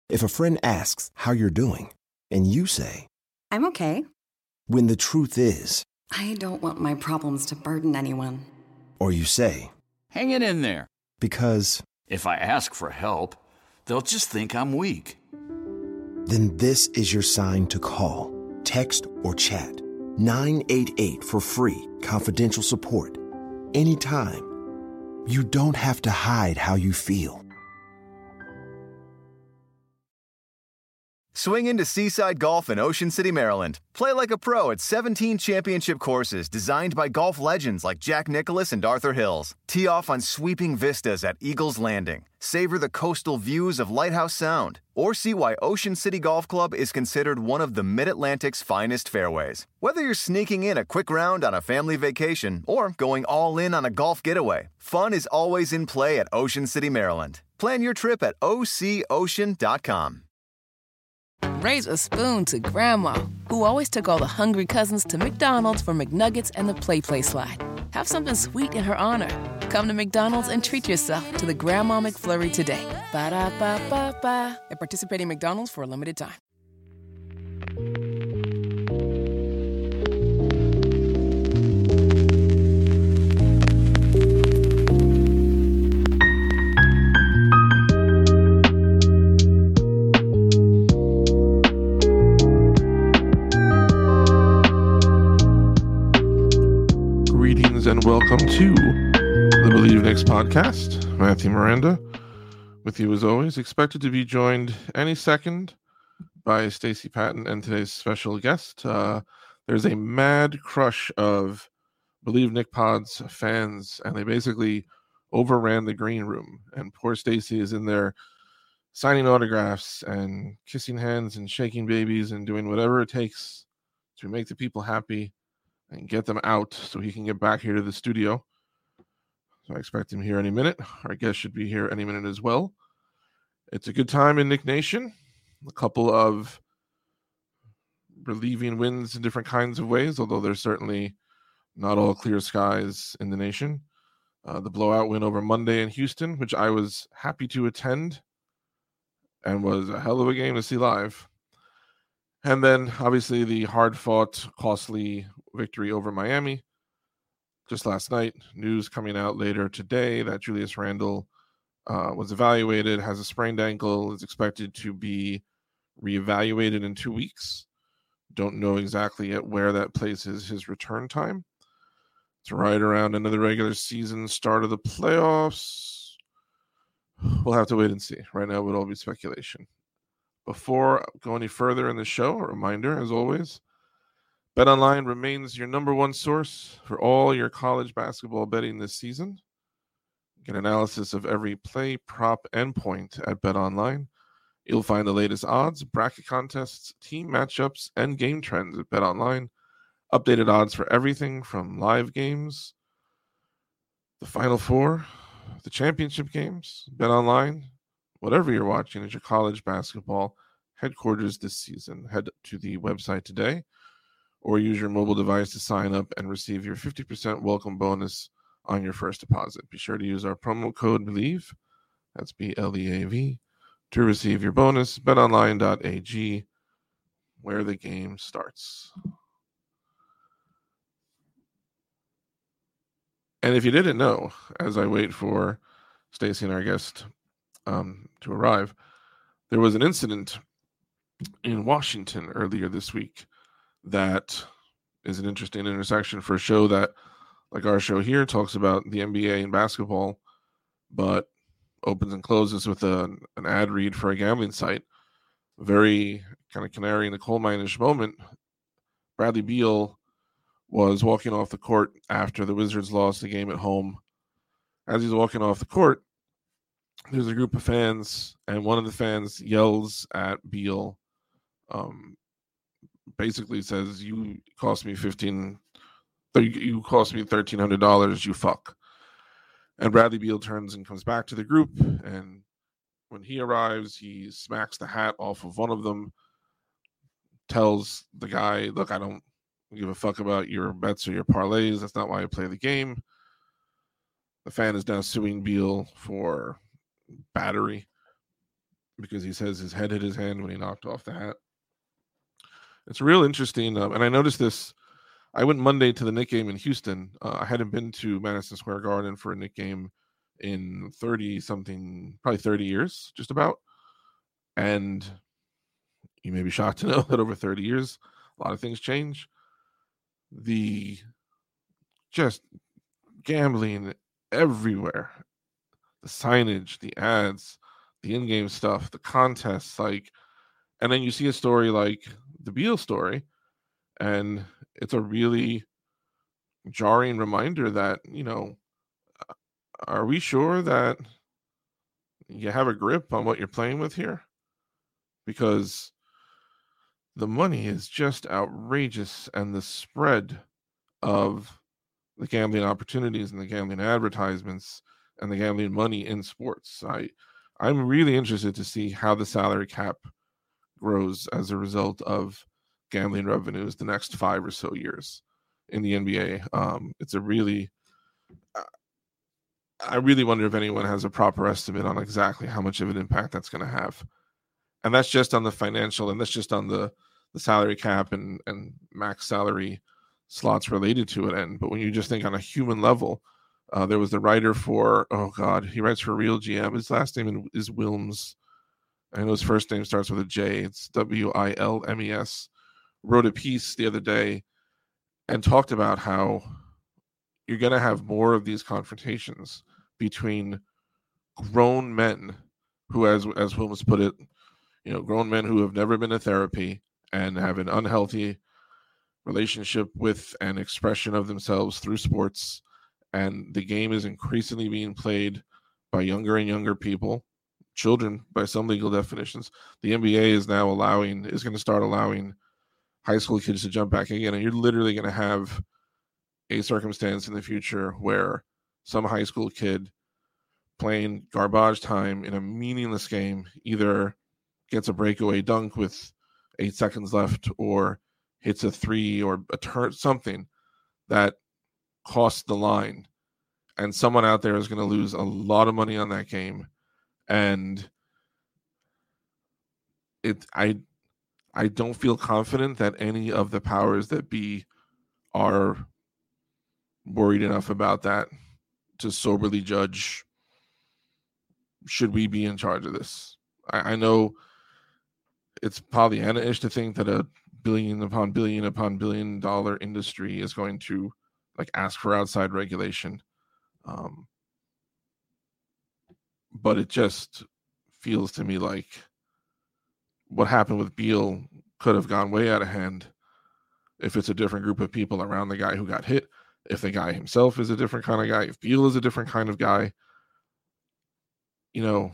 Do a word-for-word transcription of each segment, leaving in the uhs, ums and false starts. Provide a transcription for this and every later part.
If a friend asks how you're doing, and you say, I'm okay. When the truth is, I don't want my problems to burden anyone. Or you say, hang it in there. Because if I ask for help, they'll just think I'm weak. Then this is your sign to call, text, or chat nine eight eight for free, confidential support. Anytime. You don't have to hide how you feel. Swing into Seaside Golf in Ocean City, Maryland. Play like a pro at seventeen championship courses designed by golf legends like Jack Nicklaus and Arthur Hills. Tee off on sweeping vistas at Eagles Landing. Savor the coastal views of Lighthouse Sound. Or see why Ocean City Golf Club is considered one of the Mid-Atlantic's finest fairways. Whether you're sneaking in a quick round on a family vacation or going all in on a golf getaway, fun is always in play at Ocean City, Maryland. Plan your trip at O C ocean dot com. Raise a spoon to Grandma, who always took all the hungry cousins to McDonald's for McNuggets and the Play Play Slide. Have something sweet in her honor. Come to McDonald's and treat yourself to the Grandma McFlurry today. Ba-da-ba-ba-ba. At participating McDonald's for a limited time. And welcome to the Believe Knicks podcast. Matthew Miranda with you as always, expected to be joined any second by Stacey Patton and today's special guest. Uh, there's a mad crush of Believe Knick Pods fans, and they basically overran the green room. And poor Stacey is in there signing autographs and kissing hands and shaking babies and doing whatever it takes to make the people happy and get them out so he can get back here to the studio. So I expect him here any minute. Our guest should be here any minute as well. It's a good time in Knick Nation. A couple of relieving wins in different kinds of ways, although there's certainly not all clear skies in the nation. Uh, the blowout win over Monday in Houston, which I was happy to attend and was a hell of a game to see live. And then, obviously, the hard-fought, costly victory over Miami. Just last night, news coming out later today that Julius Randle uh, was evaluated, has a sprained ankle, is expected to be reevaluated in two weeks. Don't know exactly yet where that places his return time. It's right around another regular season, start of the playoffs. We'll have to wait and see. Right now, it would all be speculation. Before going any further in the show, a reminder, as always, BetOnline remains your number one source for all your college basketball betting this season. Get analysis of every play, prop, and point at BetOnline. You'll find the latest odds, bracket contests, team matchups, and game trends at BetOnline. Updated odds for everything from live games, the Final Four, the championship games. BetOnline, whatever you're watching, is your college basketball headquarters this season. Head to the website today or use your mobile device to sign up and receive your fifty percent welcome bonus on your first deposit. Be sure to use our promo code BELIEVE, that's B L E A V, to receive your bonus. bet online dot a g, where the game starts. And if you didn't know, as I wait for Stacey and our guest um, to arrive, there was an incident in Washington earlier this week that is an interesting intersection for a show that, like our show here, talks about the N B A and basketball, but opens and closes with a, an ad read for a gambling site. Very kind of canary in the coal mine-ish moment. Bradley Beal was walking off the court after the Wizards lost the game at home. As he's walking off the court, there's a group of fans, and one of the fans yells at Beal, um, basically says, "You cost me fifteen, you cost me thirteen hundred dollars, you fuck." And Bradley Beal turns and comes back to the group, and when he arrives, he smacks the hat off of one of them, tells the guy, "Look, I don't give a fuck about your bets or your parlays. That's not why I play the game." The fan is now suing Beal for battery. because he says his head hit his hand when he knocked off the hat. It's real interesting. Um, and I noticed this. I went Monday to the Knick game in Houston. Uh, I hadn't been to Madison Square Garden for a Knick game in thirty something, probably thirty years, just about. And you may be shocked to know that over thirty years, a lot of things change. The just gambling everywhere, the signage, the ads, the in-game stuff, the contests, like, and then you see a story like the Beal story, and it's a really jarring reminder that, you know, are we sure that you have a grip on what you're playing with here? Because the money is just outrageous, and the spread of the gambling opportunities and the gambling advertisements and the gambling money in sports. I, I'm really interested to see how the salary cap grows as a result of gambling revenues the next five or so years in the N B A. Um, it's a really, I really wonder if anyone has a proper estimate on exactly how much of an impact that's going to have. And that's just on the financial, and that's just on the, the salary cap and, and max salary slots related to it. And but when you just think on a human level, uh, there was the writer for, oh God, he writes for Real G M. His last name is Wilms. I know his first name starts with a J. It's W I L M E S. Wrote a piece the other day and talked about how you're going to have more of these confrontations between grown men who, as as Wilms put it, you know, grown men who have never been to therapy and have an unhealthy relationship with an expression of themselves through sports. And the game is increasingly being played by younger and younger people, children by some legal definitions. The N B A is now allowing, is going to start allowing high school kids to jump back again. And you're literally going to have a circumstance in the future where some high school kid playing garbage time in a meaningless game either gets a breakaway dunk with eight seconds left or hits a three or a turn, something that costs the line. And someone out there is going to lose a lot of money on that game. And it, I, I don't feel confident that any of the powers that be are worried enough about that to soberly judge, should we be in charge of this? I, I know it's Pollyanna-ish to think that a billion upon billion upon billion dollar industry is going to like ask for outside regulation. Um, but it just feels to me like what happened with Beal could have gone way out of hand if it's a different group of people around the guy who got hit, if the guy himself is a different kind of guy, if Beal is a different kind of guy. You know,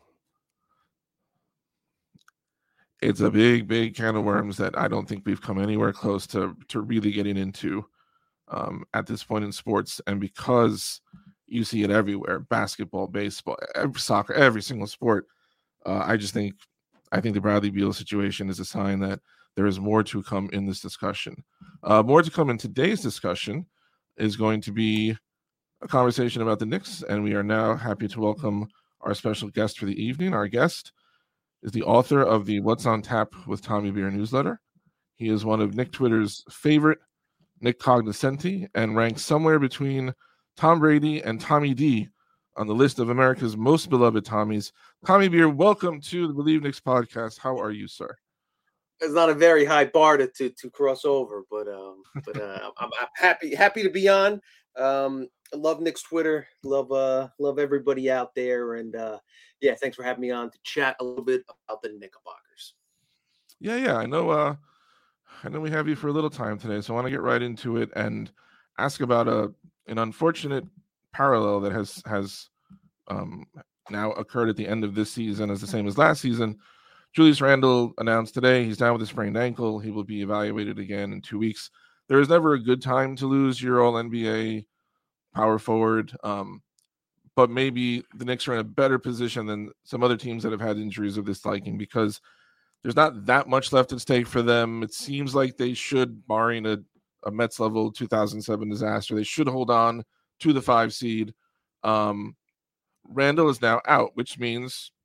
it's a big, big can of worms that I don't think we've come anywhere close to, to really getting into um, at this point in sports. And because you see it everywhere, basketball, baseball, every, soccer, every single sport, uh, I just think, I think the Bradley Beal situation is a sign that there is more to come in this discussion. Uh, more to come in today's discussion is going to be a conversation about the Knicks, and we are now happy to welcome our special guest for the evening. Our guest is the author of the What's on Tap with Tommy Beer newsletter. He is one of Knick Twitter's favorite Knick cognoscenti and ranks somewhere between Tom Brady and Tommy D on the list of America's most beloved Tommies. Tommy Beer, welcome to the Believe Knicks podcast. How are you, sir? It's not a very high bar to to, to cross over, but um, but uh, I'm, I'm happy happy to be on. Um, I love Knicks Twitter, love uh, love everybody out there, and uh, yeah, thanks for having me on to chat a little bit about the Knickerbockers. Yeah, yeah, I know. Uh, I know we have you for a little time today, so I want to get right into it and ask about a an unfortunate parallel that has has um, now occurred at the end of this season, as the same as last season. Julius Randle announced today he's down with a sprained ankle. He will be evaluated again in two weeks. There is never a good time to lose your all N B A power forward, um, but maybe the Knicks are in a better position than some other teams that have had injuries of this liking because there's not that much left at stake for them. It seems like they should, barring a, a Mets level two thousand seven disaster, they should hold on to the five seed. Um, Randle is now out, which means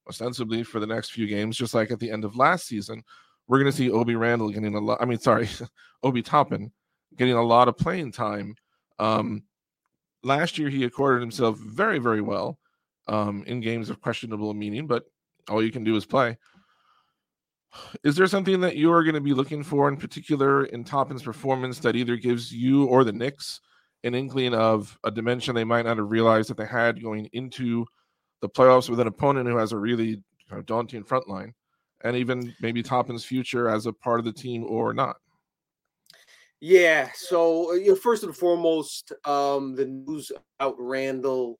ostensibly for the next few games, just like at the end of last season. We're going to see Obi Randall getting a lot. I mean, sorry, Obi Toppin getting a lot of playing time. Um, last year, he accorded himself very, very well um, in games of questionable meaning, but all you can do is play. Is there something that you are going to be looking for in particular in Toppin's performance that either gives you or the Knicks an inkling of a dimension they might not have realized that they had going into the playoffs with an opponent who has a really kind of daunting front line? And even maybe Toppin's future as a part of the team or not? Yeah. So, you know, first and foremost, um, the news about Randall,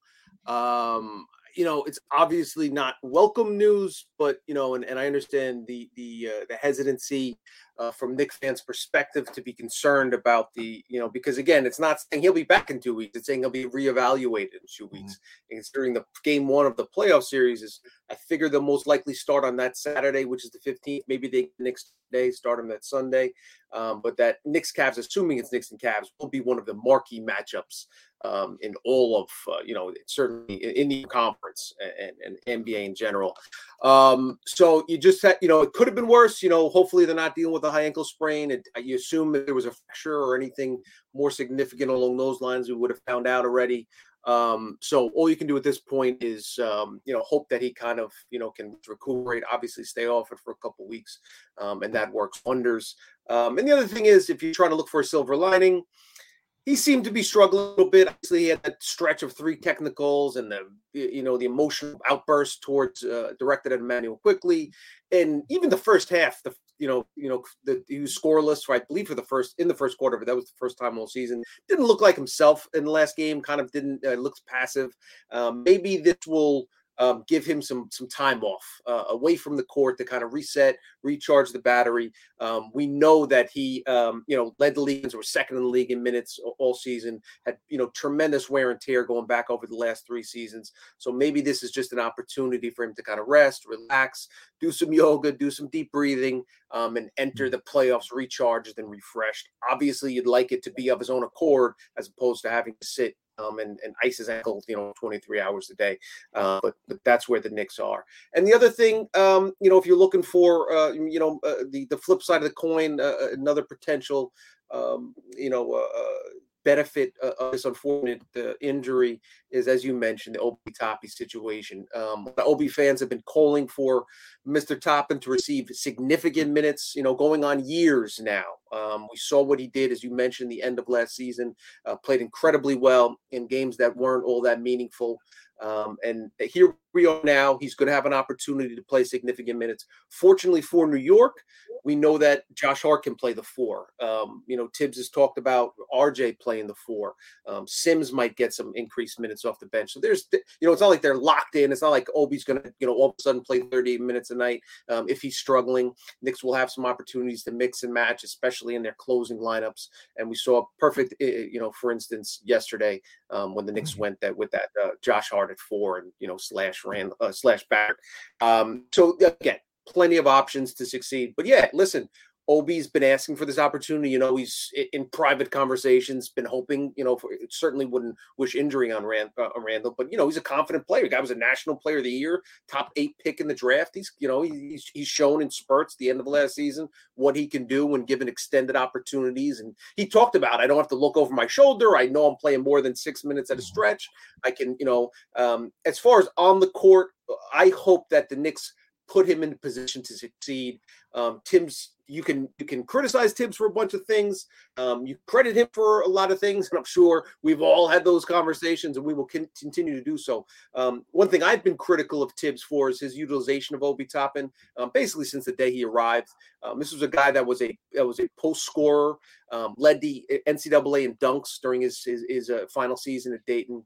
um, you know, it's obviously not welcome news, but, you know, and, and I understand the the uh, the hesitancy uh, from Knicks fans' perspective to be concerned about the, you know, because again, it's not saying he'll be back in two weeks. It's saying he'll be reevaluated in two weeks. Mm-hmm. And considering the game one of the playoff series is, I figure they'll most likely start on that Saturday, which is the fifteenth. Maybe they next day start them that Sunday. Um, but that Knicks Cavs, assuming it's Knicks and Cavs, will be one of the marquee matchups um, in all of, uh, you know, certainly in the conference and, and N B A in general. Um, so you just had, you know, it could have been worse. You know, hopefully they're not dealing with a high ankle sprain. And you assume if there was a fracture or anything more significant along those lines, we would have found out already. Um, so all you can do at this point is, um, you know, hope that he kind of, you know, can recuperate, obviously stay off it for a couple of weeks. Um, and that works wonders. Um, and the other thing is, if you're trying to look for a silver lining, he seemed to be struggling a little bit. Obviously, he had that stretch of three technicals and the, you know, the emotional outburst towards uh, directed at Immanuel Quickley, and even the first half, the you know, you know, the, he was scoreless for I believe for the first in the first quarter, but that was the first time all season. Didn't look like himself in the last game. Kind of didn't uh, looks passive. Um, maybe this will. Um, give him some some time off uh, away from the court to kind of reset, recharge the battery. Um, we know that he, um, you know, led the league or second in the league in minutes all season. Had you know tremendous wear and tear going back over the last three seasons. So maybe this is just an opportunity for him to kind of rest, relax, do some yoga, do some deep breathing, um, and enter the playoffs recharged and refreshed. Obviously, you'd like it to be of his own accord as opposed to having to sit. Um, and, and ice his ankle, you know, twenty-three hours a day. Uh, but, but that's where the Knicks are. And the other thing, um, you know, if you're looking for, uh, you know, uh, the, the flip side of the coin, uh, another potential, um, you know, uh, benefit uh, of this unfortunate uh, injury is, as you mentioned, the Obi Toppin situation. Um, the Obi fans have been calling for Mister Toppin to receive significant minutes, you know, going on years now. Um, we saw what he did, as you mentioned, the end of last season, uh, played incredibly well in games that weren't all that meaningful. Um, and here we are now. He's going to have an opportunity to play significant minutes. Fortunately for New York, we know that Josh Hart can play the four. Um, you know, Tibbs has talked about R J playing the four. Um, Sims might get some increased minutes off the bench. So there's, you know, it's not like they're locked in. It's not like Obi's going to, you know, all of a sudden play thirty minutes a night. Um, if he's struggling, Knicks will have some opportunities to mix and match, especially in their closing lineups. And we saw a perfect, you know, for instance, yesterday um, when the Knicks went that with that uh, Josh Hart at four and, you know, slash Rand uh, slash Barrett. Um, so again, plenty of options to succeed. But yeah, listen, Obi's been asking for this opportunity. You know, he's in private conversations, been hoping, you know, for, certainly wouldn't wish injury on Rand, uh, Randall, but, you know, he's a confident player. The guy was a national player of the year, top eight pick in the draft. He's, you know, he's, he's shown in spurts the end of the last season what he can do when given extended opportunities. And he talked about, I don't have to look over my shoulder. I know I'm playing more than six minutes at a stretch. I can, you know, um, as far as on the court, I hope that the Knicks put him in a position to succeed. Um, Tibbs, you can you can criticize Tibbs for a bunch of things. Um, you credit him for a lot of things, and I'm sure we've all had those conversations, and we will con- continue to do so. Um, one thing I've been critical of Tibbs for is his utilization of Obi Toppin, um, basically since the day he arrived. Um, this was a guy that was a that was a post scorer, um, led the N C double A in dunks during his his, his uh, final season at Dayton.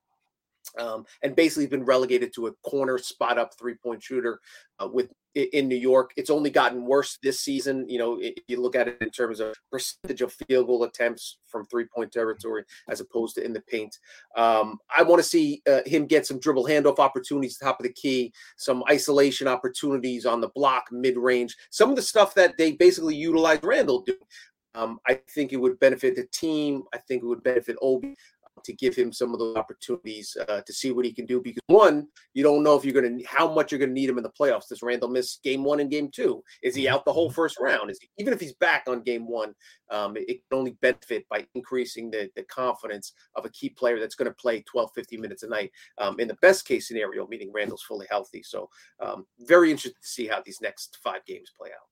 Um, and basically been relegated to a corner spot up three point shooter uh, with in New York. It's only gotten worse this season. You know, if you look at it in terms of percentage of field goal attempts from three point territory as opposed to in the paint. Um, I want to see uh, him get some dribble handoff opportunities top of the key, some isolation opportunities on the block, mid range, some of the stuff that they basically utilize Randall do. Um, I think it would benefit the team. I think it would benefit Obi. to give him some of those opportunities uh, to see what he can do. Because one, you don't know if you're going to how much you're going to need him in the playoffs. Does Randall miss game one and game two? Is he out the whole first round? Is he, even if he's back on game one, um, it, it can only benefit by increasing the, the confidence of a key player that's going to play twelve, fifteen minutes a night. Um, in the best case scenario, meaning Randall's fully healthy. So um, very interested to see how these next five games play out.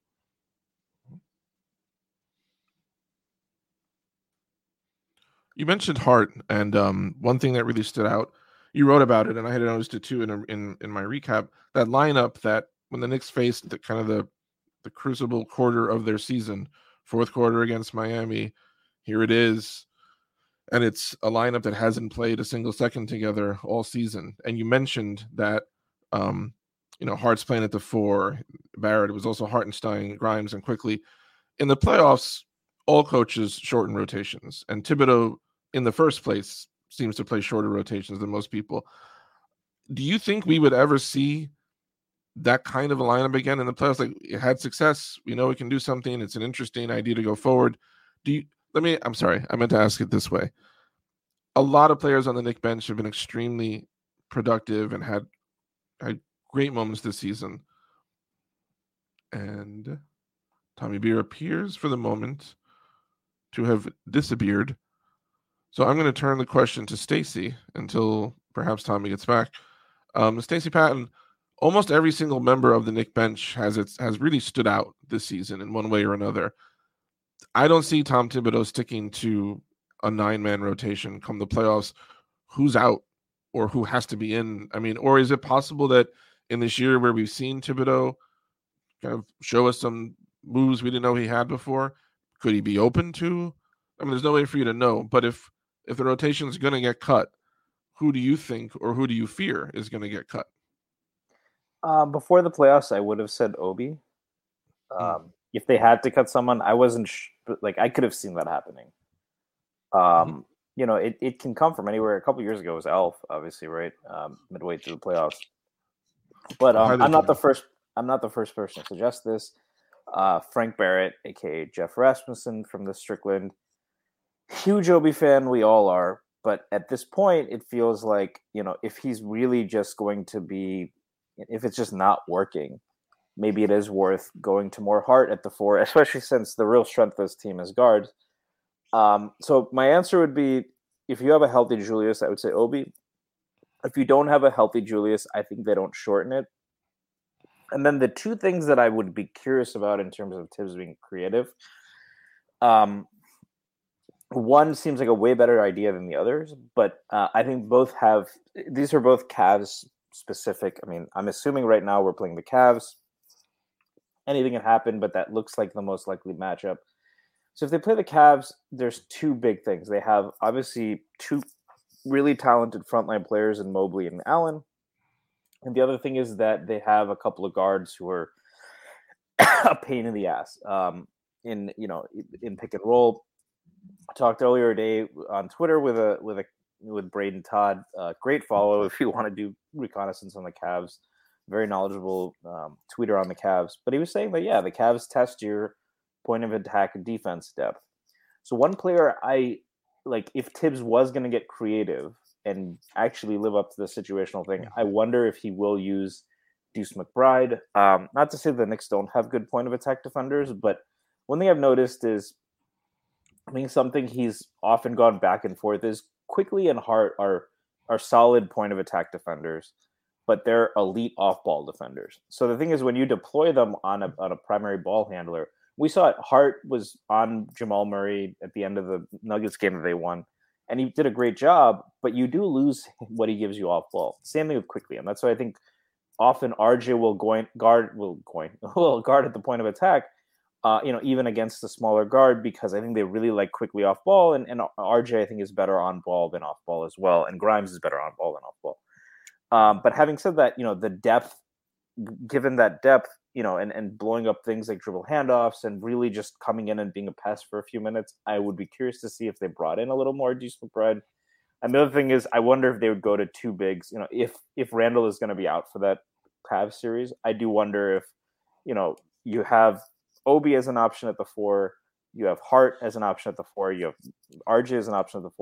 You mentioned Hart, and um, one thing that really stood out, you wrote about it, and I had noticed it too in a, in in my recap. That lineup that when the Knicks faced the kind of the the crucible quarter of their season, fourth quarter against Miami, here it is, and it's a lineup that hasn't played a single second together all season. And you mentioned that, um, you know, Hart's playing at the four, Barrett. It was also Hartenstein, Grimes, and Quickly. In the playoffs, all coaches shorten rotations, and Thibodeau, in the first place, seems to play shorter rotations than most people. Do you think we would ever see that kind of a lineup again in the playoffs? Like, it had success. We know it can do something. It's an interesting idea to go forward. Do you, let me, I'm sorry, I meant to ask it this way. A lot of players on the Knicks bench have been extremely productive and had, had great moments this season. And Tommy Beer appears for the moment to have disappeared. So I'm going to turn the question to Stacey until perhaps Tommy gets back. Um, Stacey Patton, almost every single member of the Knicks bench has its, has really stood out this season in one way or another. I don't see Tom Thibodeau sticking to a nine-man rotation come the playoffs. Who's out or who has to be in? I mean, or is it possible that in this year where we've seen Thibodeau kind of show us some moves we didn't know he had before, could he be open to? I mean, there's no way for you to know, but if if the rotation is going to get cut, who do you think or who do you fear is going to get cut? Uh, before the playoffs, I would have said Obi. Um, mm. If they had to cut someone, I wasn't sh- like I could have seen that happening. Um, mm. You know, it, it can come from anywhere. A couple years ago it was Elf, obviously, right? Um, midway through the playoffs. But um, I'm not the first. I'm not the first person to suggest this. Uh, Frank Barrett, aka Jeff Rasmussen from the Strickland, huge Obi fan. We all are, but at this point, it feels like, you know, if he's really just going to be, if it's just not working, maybe it is worth going to more Hart at the four, especially since the real strength of this team is guards. Um, so my answer would be, if you have a healthy Julius, I would say Obi. If you don't have a healthy Julius, I think they don't shorten it. And then the two things that I would be curious about in terms of Tibbs being creative, um, one seems like a way better idea than the others, but uh, I think both have, these are both Cavs specific. I mean, I'm assuming right now we're playing the Cavs. Anything can happen, but that looks like the most likely matchup. So if they play the Cavs, there's two big things. They have obviously two really talented frontline players in Mobley and Allen. And the other thing is that they have a couple of guards who are a pain in the ass um, in, you know, in pick and roll. I talked earlier today on Twitter with a with a with Braden Todd. Uh, great follow if you want to do reconnaissance on the Cavs. Very knowledgeable um, tweeter on the Cavs. But he was saying that, yeah, the Cavs test your point of attack and defense depth. So one player I like, if Tibbs was going to get creative and actually live up to the situational thing, I wonder if he will use Deuce McBride. Um, not to say the Knicks don't have good point of attack defenders, but one thing I've noticed is, I think something he's often gone back and forth is Quickly and Hart are are solid point of attack defenders, but they're elite off ball defenders. So the thing is, when you deploy them on a on a primary ball handler, we saw it. Hart was on Jamal Murray at the end of the Nuggets game that they won, and he did a great job, but you do lose what he gives you off ball. Same thing with Quickly, and that's why I think often R J will go guard will go will guard at the point of attack. Uh, you know, even against the smaller guard, because I think they really like Quickly off ball, and, and R J I think is better on ball than off ball as well, and Grimes is better on ball than off ball. Um, but having said that, you know, the depth, given that depth, you know, and, and blowing up things like dribble handoffs and really just coming in and being a pest for a few minutes, I would be curious to see if they brought in a little more Deuce McBride. And the other thing is, I wonder if they would go to two bigs. You know, if if Randall is going to be out for that Cavs series, I do wonder if, you know, you have Obi as an option at the four, you have Hart as an option at the four, you have R J as an option at the four.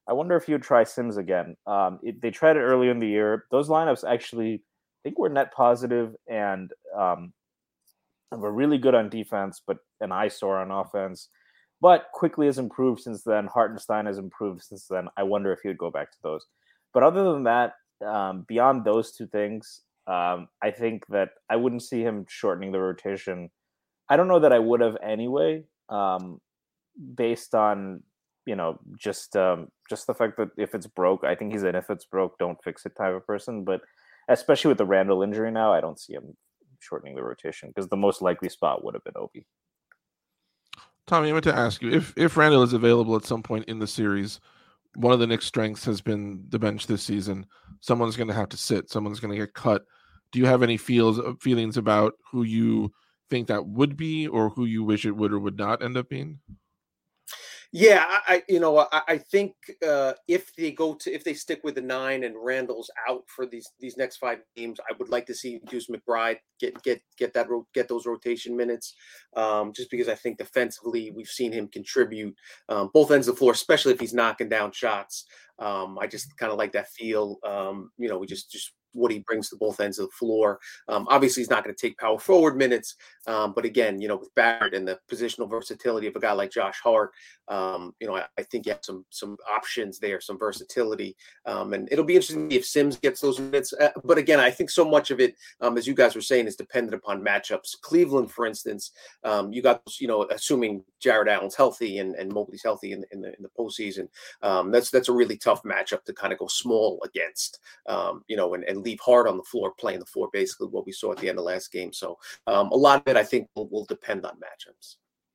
I wonder if you would try Sims again. Um, it, they tried it earlier in the year. Those lineups actually, I think, were net positive and um, were really good on defense, but an eyesore on offense. But Quickly has improved since then. Hartenstein has improved since then. I wonder if he would go back to those. But other than that, um, beyond those two things, um, I think that I wouldn't see him shortening the rotation. I don't know that I would have anyway, um, based on, you know, just um, just the fact that if it's broke, I think he's an if it's broke, don't fix it type of person. But especially with the Randall injury now, I don't see him shortening the rotation because the most likely spot would have been Obi. Tommy, I meant to ask you, if if Randall is available at some point in the series, one of the Knicks' strengths has been the bench this season. Someone's going to have to sit. Someone's going to get cut. Do you have any feels feelings about who you think that would be, or who you wish it would or would not end up being? Yeah, I, I you know, I, I think uh, if they go to if they stick with the nine and Randall's out for these these next five games, I would like to see Deuce McBride get get get that get those rotation minutes, um, just because I think defensively we've seen him contribute um, both ends of the floor, especially if he's knocking down shots. Um, I just kind of like that feel. Um, you know, we just just. what he brings to both ends of the floor. Um, obviously, he's not going to take power forward minutes, um, but again, you know, with Barrett and the positional versatility of a guy like Josh Hart, um, you know, I, I think you have some some options there, some versatility, um, and it'll be interesting if Sims gets those minutes. Uh, but again, I think so much of it, um, as you guys were saying, is dependent upon matchups. Cleveland, for instance, um, you got, you know, assuming Jared Allen's healthy and, and Mobley's healthy in, in the in the postseason, um, that's that's a really tough matchup to kind of go small against, um, you know, and, and leave Hard on the floor, playing the floor, basically what we saw at the end of last game. So um, a lot of it, I think, will, will depend on matchups.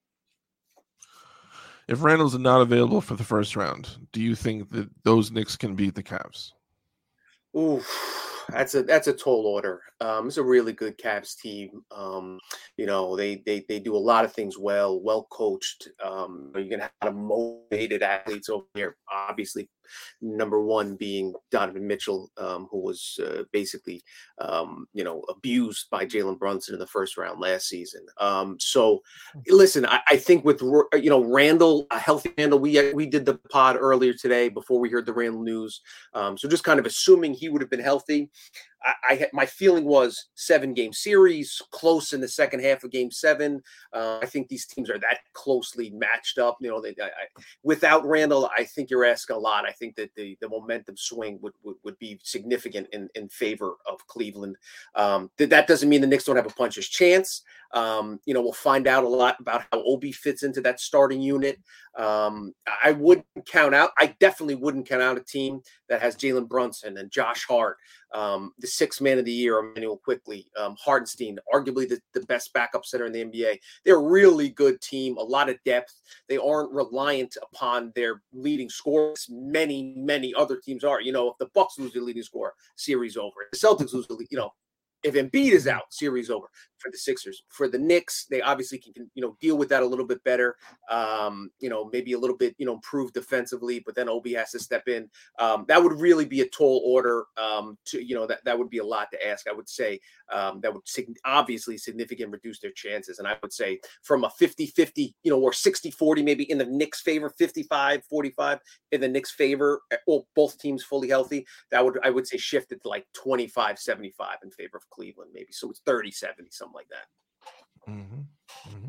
If Randall's not available for the first round, do you think that those Knicks can beat the Cavs? Ooh, that's a that's a tall order. Um, it's a really good Cavs team. Um, you know, they they they do a lot of things well, well coached. Um, you're gonna have a lot of motivated athletes over here. Obviously, number one being Donovan Mitchell, um, who was uh, basically, um, you know, abused by Jalen Brunson in the first round last season. Um, so, listen, I, I think with, you know, Randall, a healthy Randall, we we did the pod earlier today before we heard the Randall news. Um, so just kind of assuming he would have been healthy. I, I had, my feeling was seven game series, close in the second half of game seven. Uh, I think these teams are that closely matched up. You know, they, I, I, without Randall, I think you're asking a lot. I think that the, the momentum swing would, would, would be significant in, in favor of Cleveland. Um, that, that doesn't mean the Knicks don't have a puncher's chance. Um, you know, we'll find out a lot about how Obi fits into that starting unit. Um, I wouldn't count out. I definitely wouldn't count out a team that has Jalen Brunson and Josh Hart, um, the sixth man of the year, Emmanuel Quickly, um, Hartenstein, arguably the, the best backup center in the N B A. They're a really good team, a lot of depth. They aren't reliant upon their leading scorers. Many, many other teams are. You know, if the Bucks lose their leading scorer, series over. If the Celtics lose the lead, you know, if Embiid is out, series over for the Sixers. For the Knicks, they obviously can, can, you know, deal with that a little bit better. Um, you know, maybe a little bit, you know, improve defensively, but then Obi has to step in. Um, that would really be a tall order. Um, to you know, that that would be a lot to ask. I would say um, that would sig- obviously significantly reduce their chances. And I would say from a fifty-fifty, you know, or sixty forty, maybe in the Knicks' favor, fifty-five forty-five in the Knicks' favor, or both teams fully healthy. That would, I would say, shift it to like twenty-five seventy-five in favor of Cleveland, maybe. So it's thirty seventy, something like that. Mm-hmm. Mm-hmm.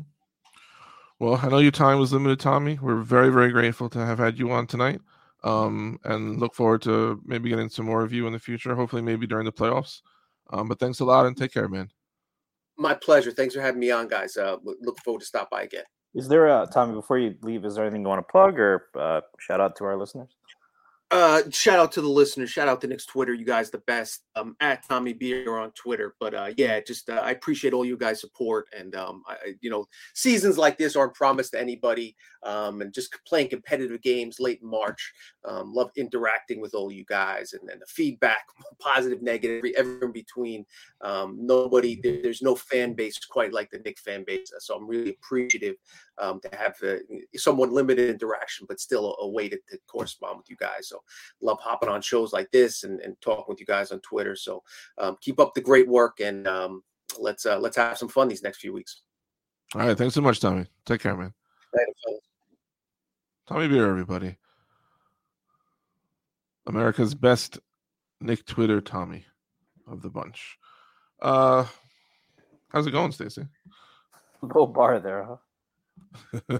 Well, I know your time was limited, Tommy. We're very, very grateful to have had you on tonight, um, and look forward to maybe getting some more of you in the future, hopefully maybe during the playoffs. Um, but thanks a lot and take care, man. My pleasure. Thanks for having me on, guys. Uh, look forward to stop by again. Is there a, Tommy, before you leave, is there anything you want to plug or uh, shout out to our listeners? Uh, shout out to the listeners. Shout out to Nick's Twitter. You guys the best. Um, at Tommy Beer on Twitter. But uh, yeah, just uh, I appreciate all you guys' support. And um, I, you know, seasons like this aren't promised to anybody. Um, and just playing competitive games late in March. Um, love interacting with all you guys and, and the feedback, positive, negative, every in between. Um, nobody, there, there's no fan base quite like the Knick fan base. So I'm really appreciative um, to have uh, somewhat limited interaction, but still a, a way to, to correspond with you guys. So love hopping on shows like this and, and talking with you guys on Twitter. So um, keep up the great work and um, let's uh, let's have some fun these next few weeks. All right. Thanks so much, Tommy. Take care, man. Later, fellas. Tommy Beer, everybody. America's best Nick Twitter Tommy of the bunch. Uh, how's it going, Stacey? Low bar there, huh?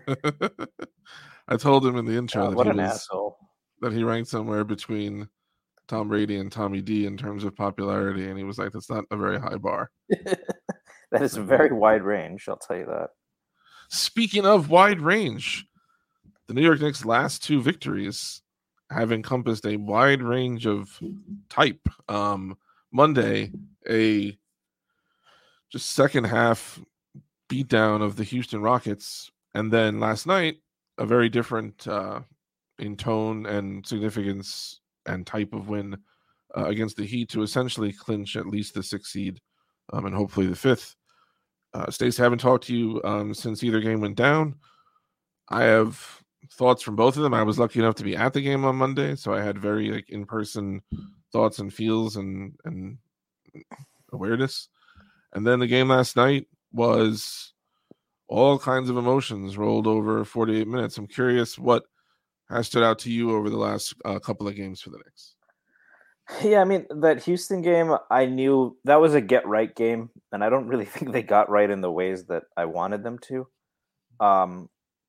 I told him in the intro God, that what he an was asshole. that he ranked somewhere between Tom Brady and Tommy D in terms of popularity, and he was like, "That's not a very high bar." That is a very wide range, I'll tell you that. Speaking of wide range, the New York Knicks' last two victories have encompassed a wide range of type. Um, Monday, a just second half beatdown of the Houston Rockets, and then last night, a very different uh, in tone and significance and type of win uh, against the Heat to essentially clinch at least the sixth seed um, and hopefully the fifth. Uh, Stacey, haven't talked to you um, since either game went down. I have thoughts from both of them. I was lucky enough to be at the game on Monday, so I had very like in-person thoughts and feels and and awareness. And then the game last night was all kinds of emotions rolled over forty-eight minutes. I'm curious what has stood out to you over the last uh, couple of games for the Knicks. Yeah, I mean, that Houston game, I knew that was a get-right game, and I don't really think they got right in the ways that I wanted them to. Um,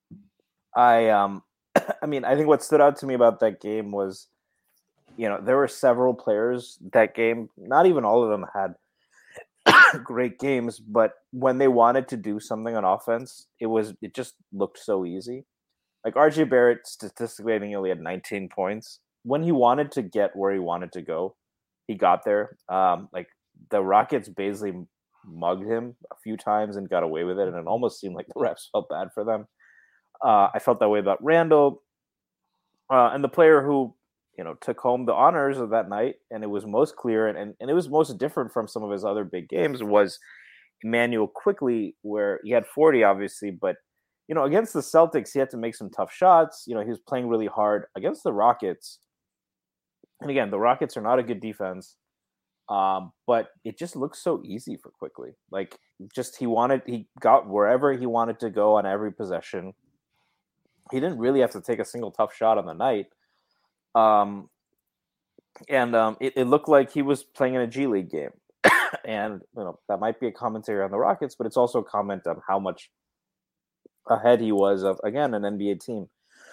I, um, I mean, I think what stood out to me about that game was, you know, there were several players that game, not even all of them had great games, but when they wanted to do something on offense, it was, it just looked so easy. Like R J Barrett, statistically, I think he only had nineteen points. When he wanted to get where he wanted to go, he got there. Um, like the Rockets basically mugged him a few times and got away with it, and it almost seemed like the refs felt bad for them. Uh, I felt that way about Randall, uh, and the player who, you know, took home the honors of that night, and it was most clear and, and, and it was most different from some of his other big games, was Emmanuel Quickley, where he had forty, obviously, but you know, against the Celtics, he had to make some tough shots. You know, he was playing really hard against the Rockets. And again, the Rockets are not a good defense, um, but it just looks so easy for Quickley. Like, just he wanted, he got wherever he wanted to go on every possession. He didn't really have to take a single tough shot on the night. Um, and um, it, it looked like he was playing in a G League game. And, you know, that might be a commentary on the Rockets, but it's also a comment on how much ahead he was of, again, an N B A team.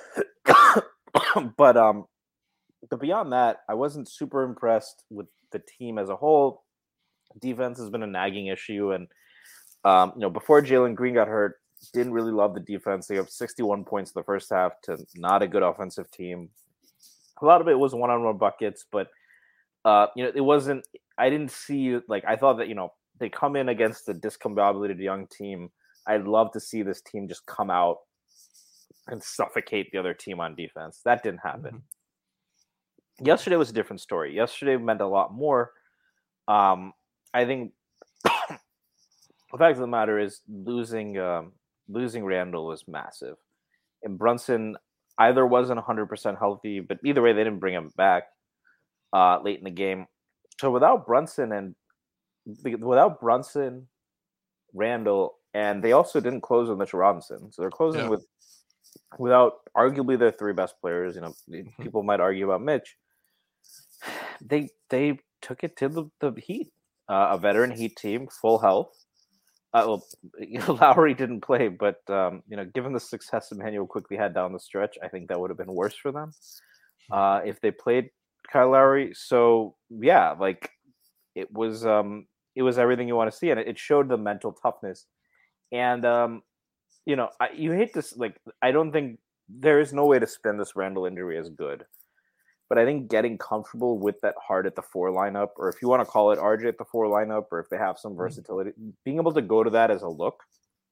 but um, but beyond that, I wasn't super impressed with the team as a whole. Defense has been a nagging issue, and um, you know, before Jalen Green got hurt, didn't really love the defense. They have sixty-one points in the first half to not a good offensive team. A lot of it was one-on-one buckets, but uh, you know, it wasn't. I didn't see like I thought that you know they come in against a discombobulated young team. I'd love to see this team just come out and suffocate the other team on defense. That didn't happen. Mm-hmm. Yesterday was a different story. Yesterday meant a lot more. Um, I think the fact of the matter is losing um, losing Randall was massive. And Brunson either wasn't one hundred percent healthy, but either way, they didn't bring him back uh, late in the game. So without Brunson and without Brunson, Randall, and they also didn't close with Mitchell Robinson. So they're closing yeah. with without arguably their three best players. You know, mm-hmm. people might argue about Mitch. They they took it to the, the Heat, uh, a veteran Heat team, full health. Uh, well, you know, Lowry didn't play, but um, you know, given the success Emmanuel Quickley had down the stretch, I think that would have been worse for them uh, if they played Kyle Lowry. So yeah, like it was um, it was everything you want to see, and it, it showed the mental toughness. And, um, you know, I, you hate this. Like, I don't think there is no way to spin this Randall injury as good. But I think getting comfortable with that Hart at the four lineup, or if you want to call it R J at the four lineup, or if they have some versatility, mm-hmm. being able to go to that as a look,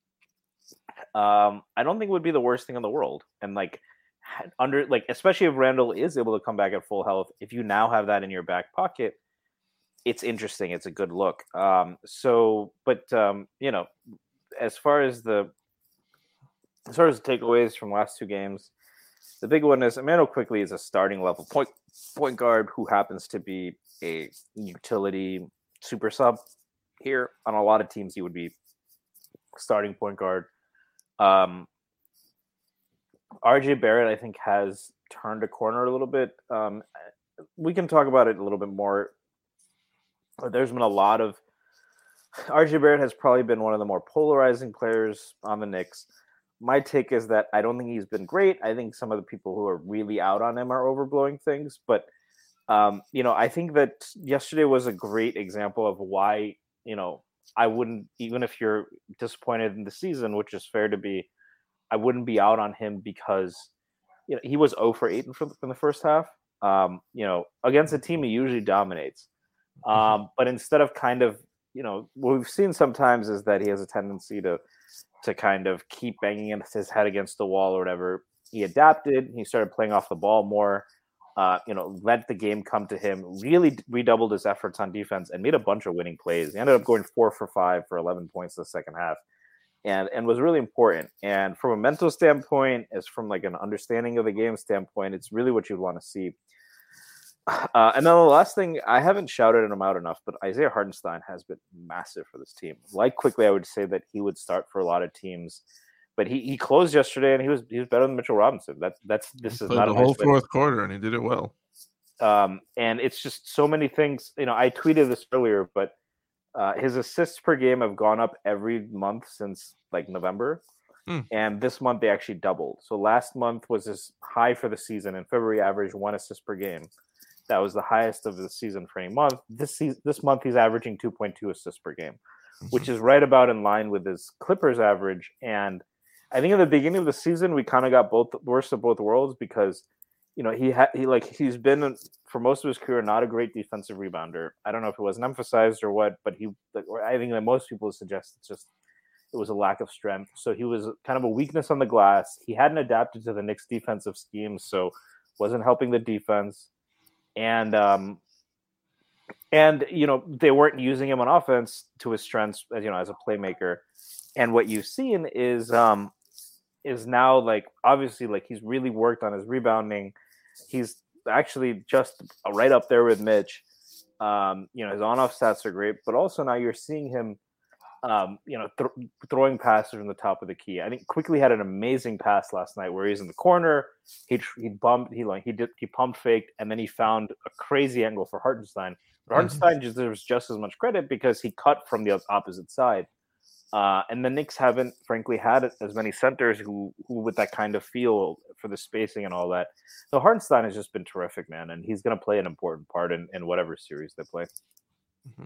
um, I don't think would be the worst thing in the world. And, like, under, like, especially if Randall is able to come back at full health, if you now have that in your back pocket, it's interesting. It's a good look. Um, so, but, um, you know, As far as the as far as the takeaways from last two games, the big one is Emmanuel Quickley is a starting level point point guard who happens to be a utility super sub here. On a lot of teams, he would be starting point guard. Um, R J Barrett, I think, has turned a corner a little bit. Um, we can talk about it a little bit more. There's been a lot of R J Barrett has probably been one of the more polarizing players on the Knicks. My take is that I don't think he's been great. I think some of the people who are really out on him are overblowing things. But, um, you know, I think that yesterday was a great example of why, you know, I wouldn't, even if you're disappointed in the season, which is fair to be, I wouldn't be out on him because, you know, he was zero for eight in, in the first half, um, you know, against a team he usually dominates. Um, but instead of kind of, you know, what we've seen sometimes is that he has a tendency to to kind of keep banging his head against the wall or whatever. He adapted. He started playing off the ball more, uh, you know, let the game come to him, really redoubled his efforts on defense and made a bunch of winning plays. He ended up going four for five for eleven points in the second half and, and was really important. And from a mental standpoint, as from like an understanding of the game standpoint, it's really what you'd want to see. Uh, and then the last thing, I haven't shouted him out enough, but Isaiah Hartenstein has been massive for this team. Like quickly, I would say that he would start for a lot of teams, but he, he closed yesterday and he was he was better than Mitchell Robinson. That that's this he is played not the a whole nice fourth quarter and he did it well. Um, and it's just so many things. You know, I tweeted this earlier, but uh, his assists per game have gone up every month since like November. Hmm. And this month they actually doubled. So last month was his high for the season, and February averaged one assist per game. That was the highest of the season for any month. This season, this month, he's averaging two point two assists per game, mm-hmm. which is right about in line with his Clippers average. And I think in the beginning of the season, we kind of got both worst of both worlds because, you know, he had he like he's been for most of his career not a great defensive rebounder. I don't know if it wasn't emphasized or what, but he, I think that most people suggest it's just it was a lack of strength. So he was kind of a weakness on the glass. He hadn't adapted to the Knicks' defensive scheme, so wasn't helping the defense. And, um, and, you know, they weren't using him on offense to his strengths, as you know, as a playmaker. And what you've seen is, um, is now like, obviously, like he's really worked on his rebounding. He's actually just right up there with Mitch. Um, you know, his on-off stats are great, but also now you're seeing him, um, you know, th- throwing passes from the top of the key. I think Quickly had an amazing pass last night where he's in the corner. He he bumped, he like he did he pump faked, and then he found a crazy angle for Hartenstein. But Hartenstein mm-hmm. deserves just as much credit because he cut from the opposite side. Uh, and the Knicks haven't, frankly, had as many centers who who with that kind of feel for the spacing and all that. So Hartenstein has just been terrific, man, and he's going to play an important part in, in whatever series they play. Mm-hmm.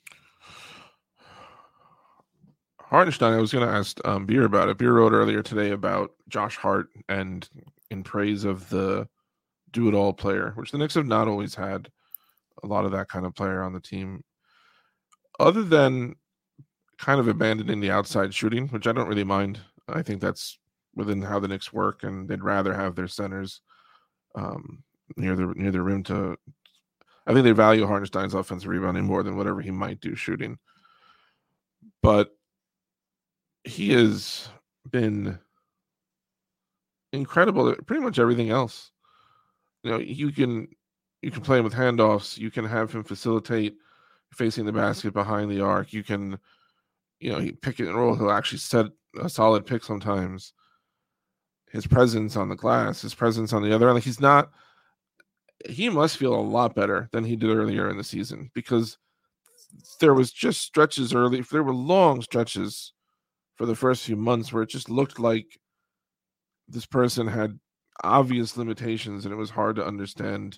Hartenstein, I was going to ask um, Beer about it. Beer wrote earlier today about Josh Hart and in praise of the do-it-all player, which the Knicks have not always had a lot of that kind of player on the team. Other than kind of abandoning the outside shooting, which I don't really mind. I think that's within how the Knicks work, and they'd rather have their centers um, near the near the rim to. I think they value Hartenstein's offensive rebounding more than whatever he might do shooting. But he has been incredible at pretty much everything else. You know, you can you can play him with handoffs. You can have him facilitate facing the basket behind the arc. You can, you know, he pick it and roll. He'll actually set a solid pick sometimes. His presence on the glass, his presence on the other end, like he's not. He must feel a lot better than he did earlier in the season because there was just stretches early. There were long stretches for the first few months where it just looked like this person had obvious limitations and it was hard to understand.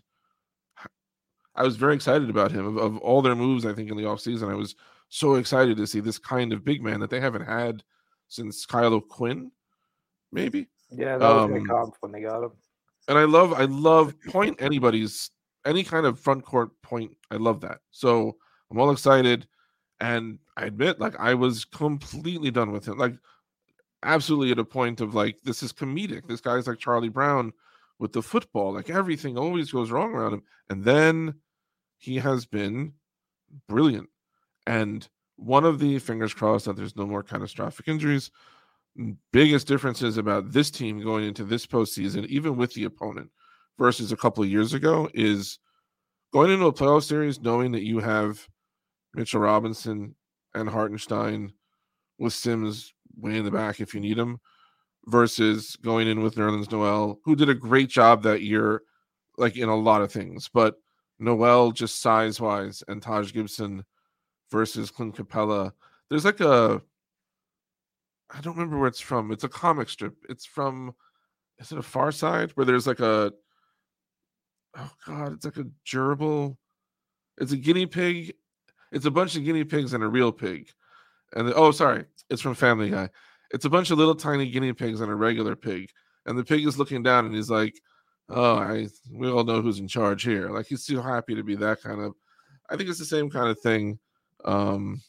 I was very excited about him. Of, of all their moves, I think, in the offseason, I was so excited to see this kind of big man that they haven't had since Kyle O'Quinn, maybe. Yeah, that was um, my comp when they got him. And I love, I love point anybody's, any kind of front court point. I love that. So I'm all excited. And I admit, like, I was completely done with him. Like, absolutely at a point of, like, this is comedic. This guy's like Charlie Brown with the football. Like, everything always goes wrong around him. And then he has been brilliant. And one of the, fingers crossed that there's no more catastrophic injuries, biggest differences about this team going into this postseason, even with the opponent, versus a couple of years ago, is going into a playoff series knowing that you have Mitchell Robinson and Hartenstein with Sims way in the back if you need him, versus going in with Nerlens Noel, who did a great job that year, like in a lot of things. But Noel just size wise and Taj Gibson versus Clint Capella. There's like a, I don't remember where it's from. It's a comic strip. It's from, is it a Far Side? Where there's like a, oh God, it's like a gerbil. It's a guinea pig. It's a bunch of guinea pigs and a real pig. And the, oh, sorry, it's from Family Guy. It's a bunch of little tiny guinea pigs and a regular pig. And the pig is looking down and he's like, oh, I we all know who's in charge here. Like he's too happy to be that kind of, I think it's the same kind of thing. Um,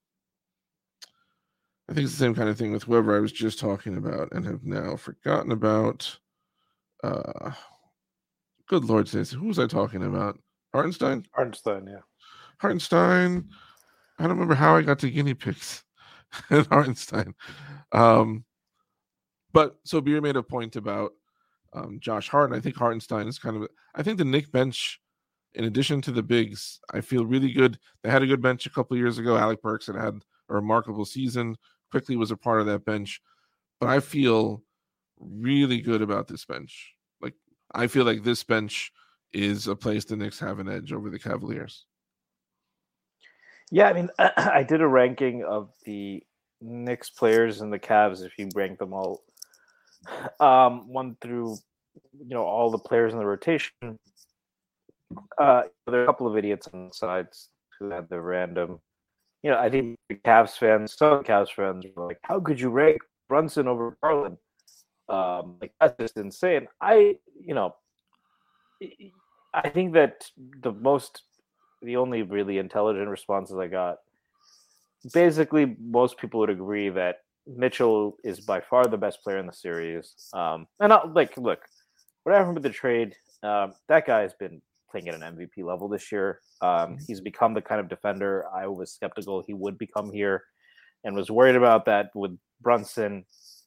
I think it's the same kind of thing with whoever I was just talking about and have now forgotten about. Uh, good Lord, Stacey, who was I talking about? Hartenstein? Hartenstein, yeah. Hartenstein. I don't remember how I got to guinea pigs and Hartenstein. Um, but so Beer made a point about um, Josh Hart, and I think Hartenstein is kind of. I think the Knick bench, in addition to the bigs, I feel really good. They had a good bench a couple of years ago. Alec Burks had had a remarkable season. Quickly was a part of that bench, but I feel really good about this bench. Like I feel like this bench is a place the Knicks have an edge over the Cavaliers. Yeah, I mean, I did a ranking of the Knicks players and the Cavs. If you rank them all, um, one through, you know, all the players in the rotation. Uh, there are a couple of idiots on the sides who had the random. You know, I think the Cavs fans, some Cavs fans were like, "How could you rank Brunson over Garland?" Um, like that's just insane. I, you know, I think that the most, the only really intelligent responses I got, basically, most people would agree that Mitchell is by far the best player in the series. Um, and I'll, like, look, whatever with the trade, um, that guy has been playing at an M V P level this year. Um, he's become the kind of defender I was skeptical he would become here, and was worried about that with Brunson.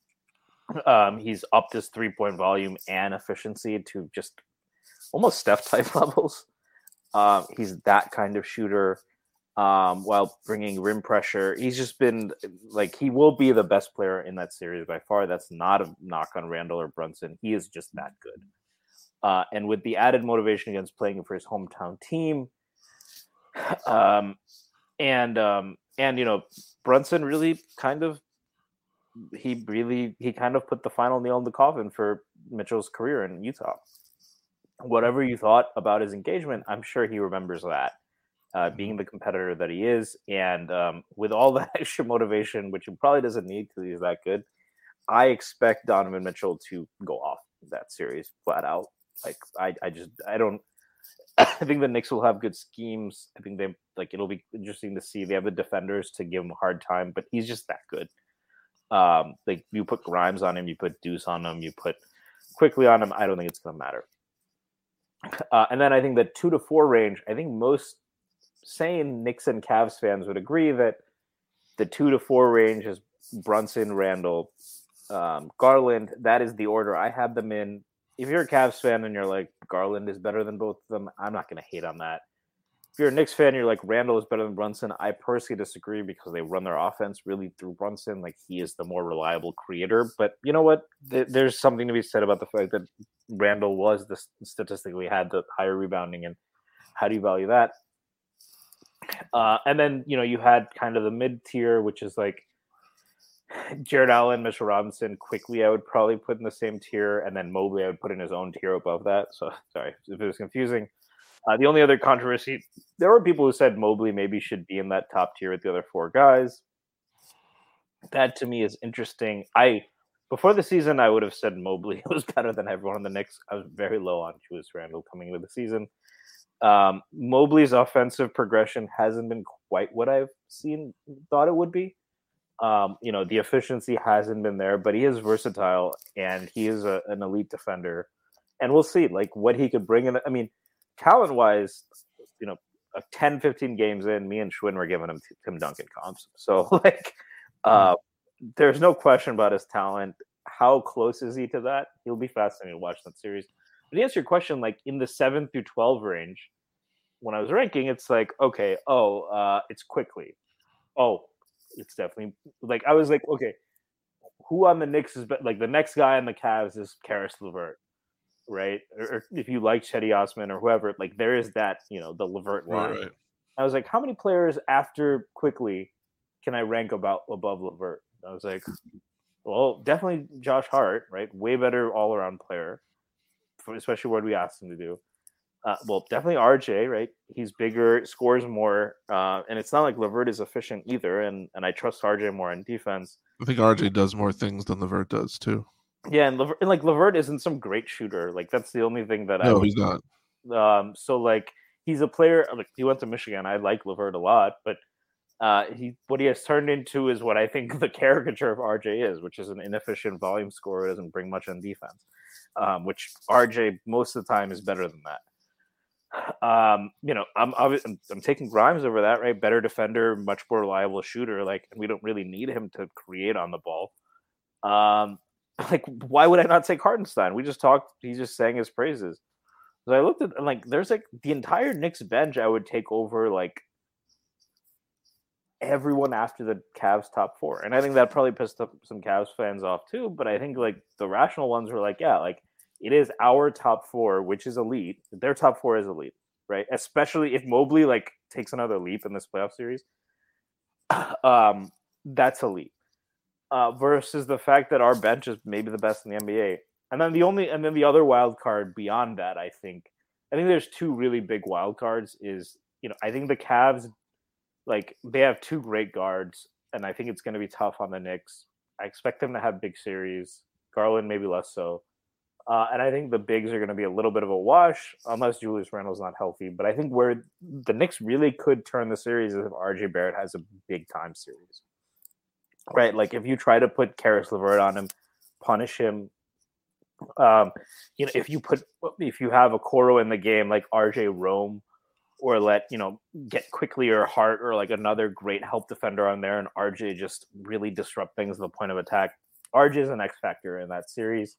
Um, he's upped his three-point volume and efficiency to just almost Steph-type levels. Um, he's that kind of shooter um, while bringing rim pressure. He's just been like, he will be the best player in that series by far. That's not a knock on Randall or Brunson. He is just that good. Uh, and with the added motivation against playing for his hometown team, um, and um, and you know, Brunson really kind of he really he kind of put the final nail in the coffin for Mitchell's career in Utah. Whatever you thought about his engagement, I'm sure he remembers that, uh, being the competitor that he is, and um, with all that extra motivation, which he probably doesn't need because he's that good. I expect Donovan Mitchell to go off that series flat out. Like I, I just, I don't. I think the Knicks will have good schemes. I think they like it'll be interesting to see. They have the defenders to give him a hard time, but he's just that good. Um, like you put Grimes on him, you put Deuce on him, you put Quickly on him. I don't think it's going to matter. Uh, and then I think the two to four range. I think most sane Knicks and Cavs fans would agree that the two to four range is Brunson, Randall, um, Garland. That is the order I had them in. If you're a Cavs fan and you're like, Garland is better than both of them, I'm not going to hate on that. If you're a Knicks fan, you're like, Randall is better than Brunson. I personally disagree because they run their offense really through Brunson. Like, he is the more reliable creator. But you know what? There's something to be said about the fact that Randall was the statistically had the higher rebounding. And how do you value that? Uh, and then, you know, you had kind of the mid tier, which is like Jared Allen, Mitchell Robinson. Quickly, I would probably put in the same tier, and then Mobley I would put in his own tier above that. So sorry if it was confusing. Uh, the only other controversy, there were people who said Mobley maybe should be in that top tier with the other four guys. That to me is interesting. I before the season I would have said Mobley was better than everyone on the Knicks. I was very low on Julius Randle coming into the season. Um, Mobley's offensive progression hasn't been quite what I've seen thought it would be. Um, you know, the efficiency hasn't been there, but he is versatile and he is a, an elite defender. And we'll see like what he could bring in. I mean, talent wise, you know, uh, ten, fifteen games in, me and Schwinn were giving him Tim Duncan comps. So like, uh, there's no question about his talent. How close is he to that? He'll be fascinating to watch that series. But to answer your question, like in the seven through twelve range, when I was ranking, it's like, okay, oh, uh, it's Quickly. Oh, it's definitely like I was like, okay, who on the Knicks is be- like the next guy on the Cavs is Karis LeVert. right? Or, or if you like Chetty Osman or whoever, like there is that, you know, the Levert line. Right, right. I was like, how many players after Quickly can I rank about above Levert? I was like, well, definitely Josh Hart, right? Way better all around player, for, especially what we asked him to do. Uh, well, definitely R J, right? He's bigger, scores more, uh, and it's not like Levert is efficient either. And and I trust R J more on defense. I think R J does more things than Levert does too. Yeah, and, Levert, and like Levert isn't some great shooter. Like that's the only thing that no, I. No, he's not. Um, so like he's a player. Like he went to Michigan. I like Levert a lot, but uh, he what he has turned into is what I think the caricature of R J is, which is an inefficient volume scorer who doesn't bring much on defense. Um, which R J most of the time is better than that. Um, you know, I'm, I'm I'm taking Grimes over that, right? Better defender, much more reliable shooter. Like, and we don't really need him to create on the ball. Um, like, why would I not take Hartenstein? We just talked. He just sang his praises. So I looked at like, there's like the entire Knicks bench. I would take over like everyone after the Cavs top four, and I think that probably pissed up some Cavs fans off too. But I think like the rational ones were like, yeah, like. It is our top four, which is elite. Their top four is elite, right? Especially if Mobley like takes another leap in this playoff series. Um, that's elite. Uh, versus the fact that our bench is maybe the best in the N B A. And then the only and then the other wild card beyond that, I think, I think there's two really big wild cards. Is you know, I think the Cavs, like they have two great guards, and I think it's going to be tough on the Knicks. I expect them to have big series. Garland maybe less so. Uh, and I think the bigs are going to be a little bit of a wash unless Julius Randle's not healthy. But I think where the Knicks really could turn the series is if R J Barrett has a big time series, right? Like if you try to put Karis LeVert on him, punish him. Um, you know, if you put if you have a Okoro in the game like R J roam, or let you know get Quickly or Hart or like another great help defender on there, and R J just really disrupt things at the point of attack. R J is an X factor in that series.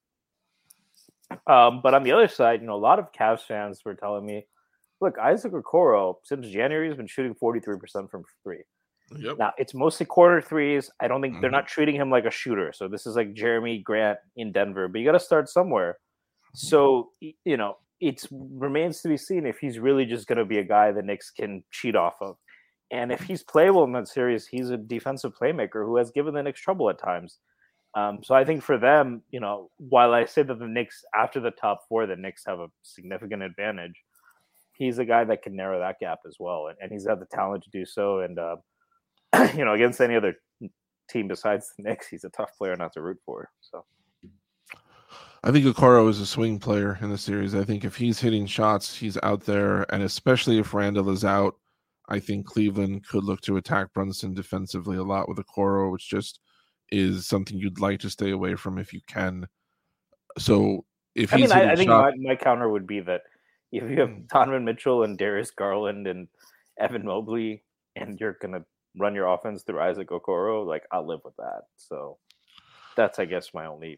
Um, but on the other side, you know, a lot of Cavs fans were telling me, look, Isaac Okoro, since January, has been shooting forty-three percent from three. Yep. Now, it's mostly quarter threes. I don't think mm-hmm. they're not treating him like a shooter. So this is like Jeremy Grant in Denver, but you got to start somewhere. Mm-hmm. So, you know, it remains to be seen if he's really just going to be a guy the Knicks can cheat off of. And if he's playable in that series, he's a defensive playmaker who has given the Knicks trouble at times. Um, so I think for them, you know, while I say that the Knicks, after the top four, the Knicks have a significant advantage, he's a guy that can narrow that gap as well. And, and he's got the talent to do so. And, uh, you know, against any other team besides the Knicks, he's a tough player not to root for. So I think Okoro is a swing player in the series. I think if he's hitting shots, he's out there. And especially if Randle is out, I think Cleveland could look to attack Brunson defensively a lot with Okoro, which just is something you'd like to stay away from if you can. So if he's I mean, I, I think shot... my, my counter would be that if you have Donovan Mitchell and Darius Garland and Evan Mobley, and you're gonna run your offense through Isaac Okoro, like I'll live with that. So that's, I guess, my only.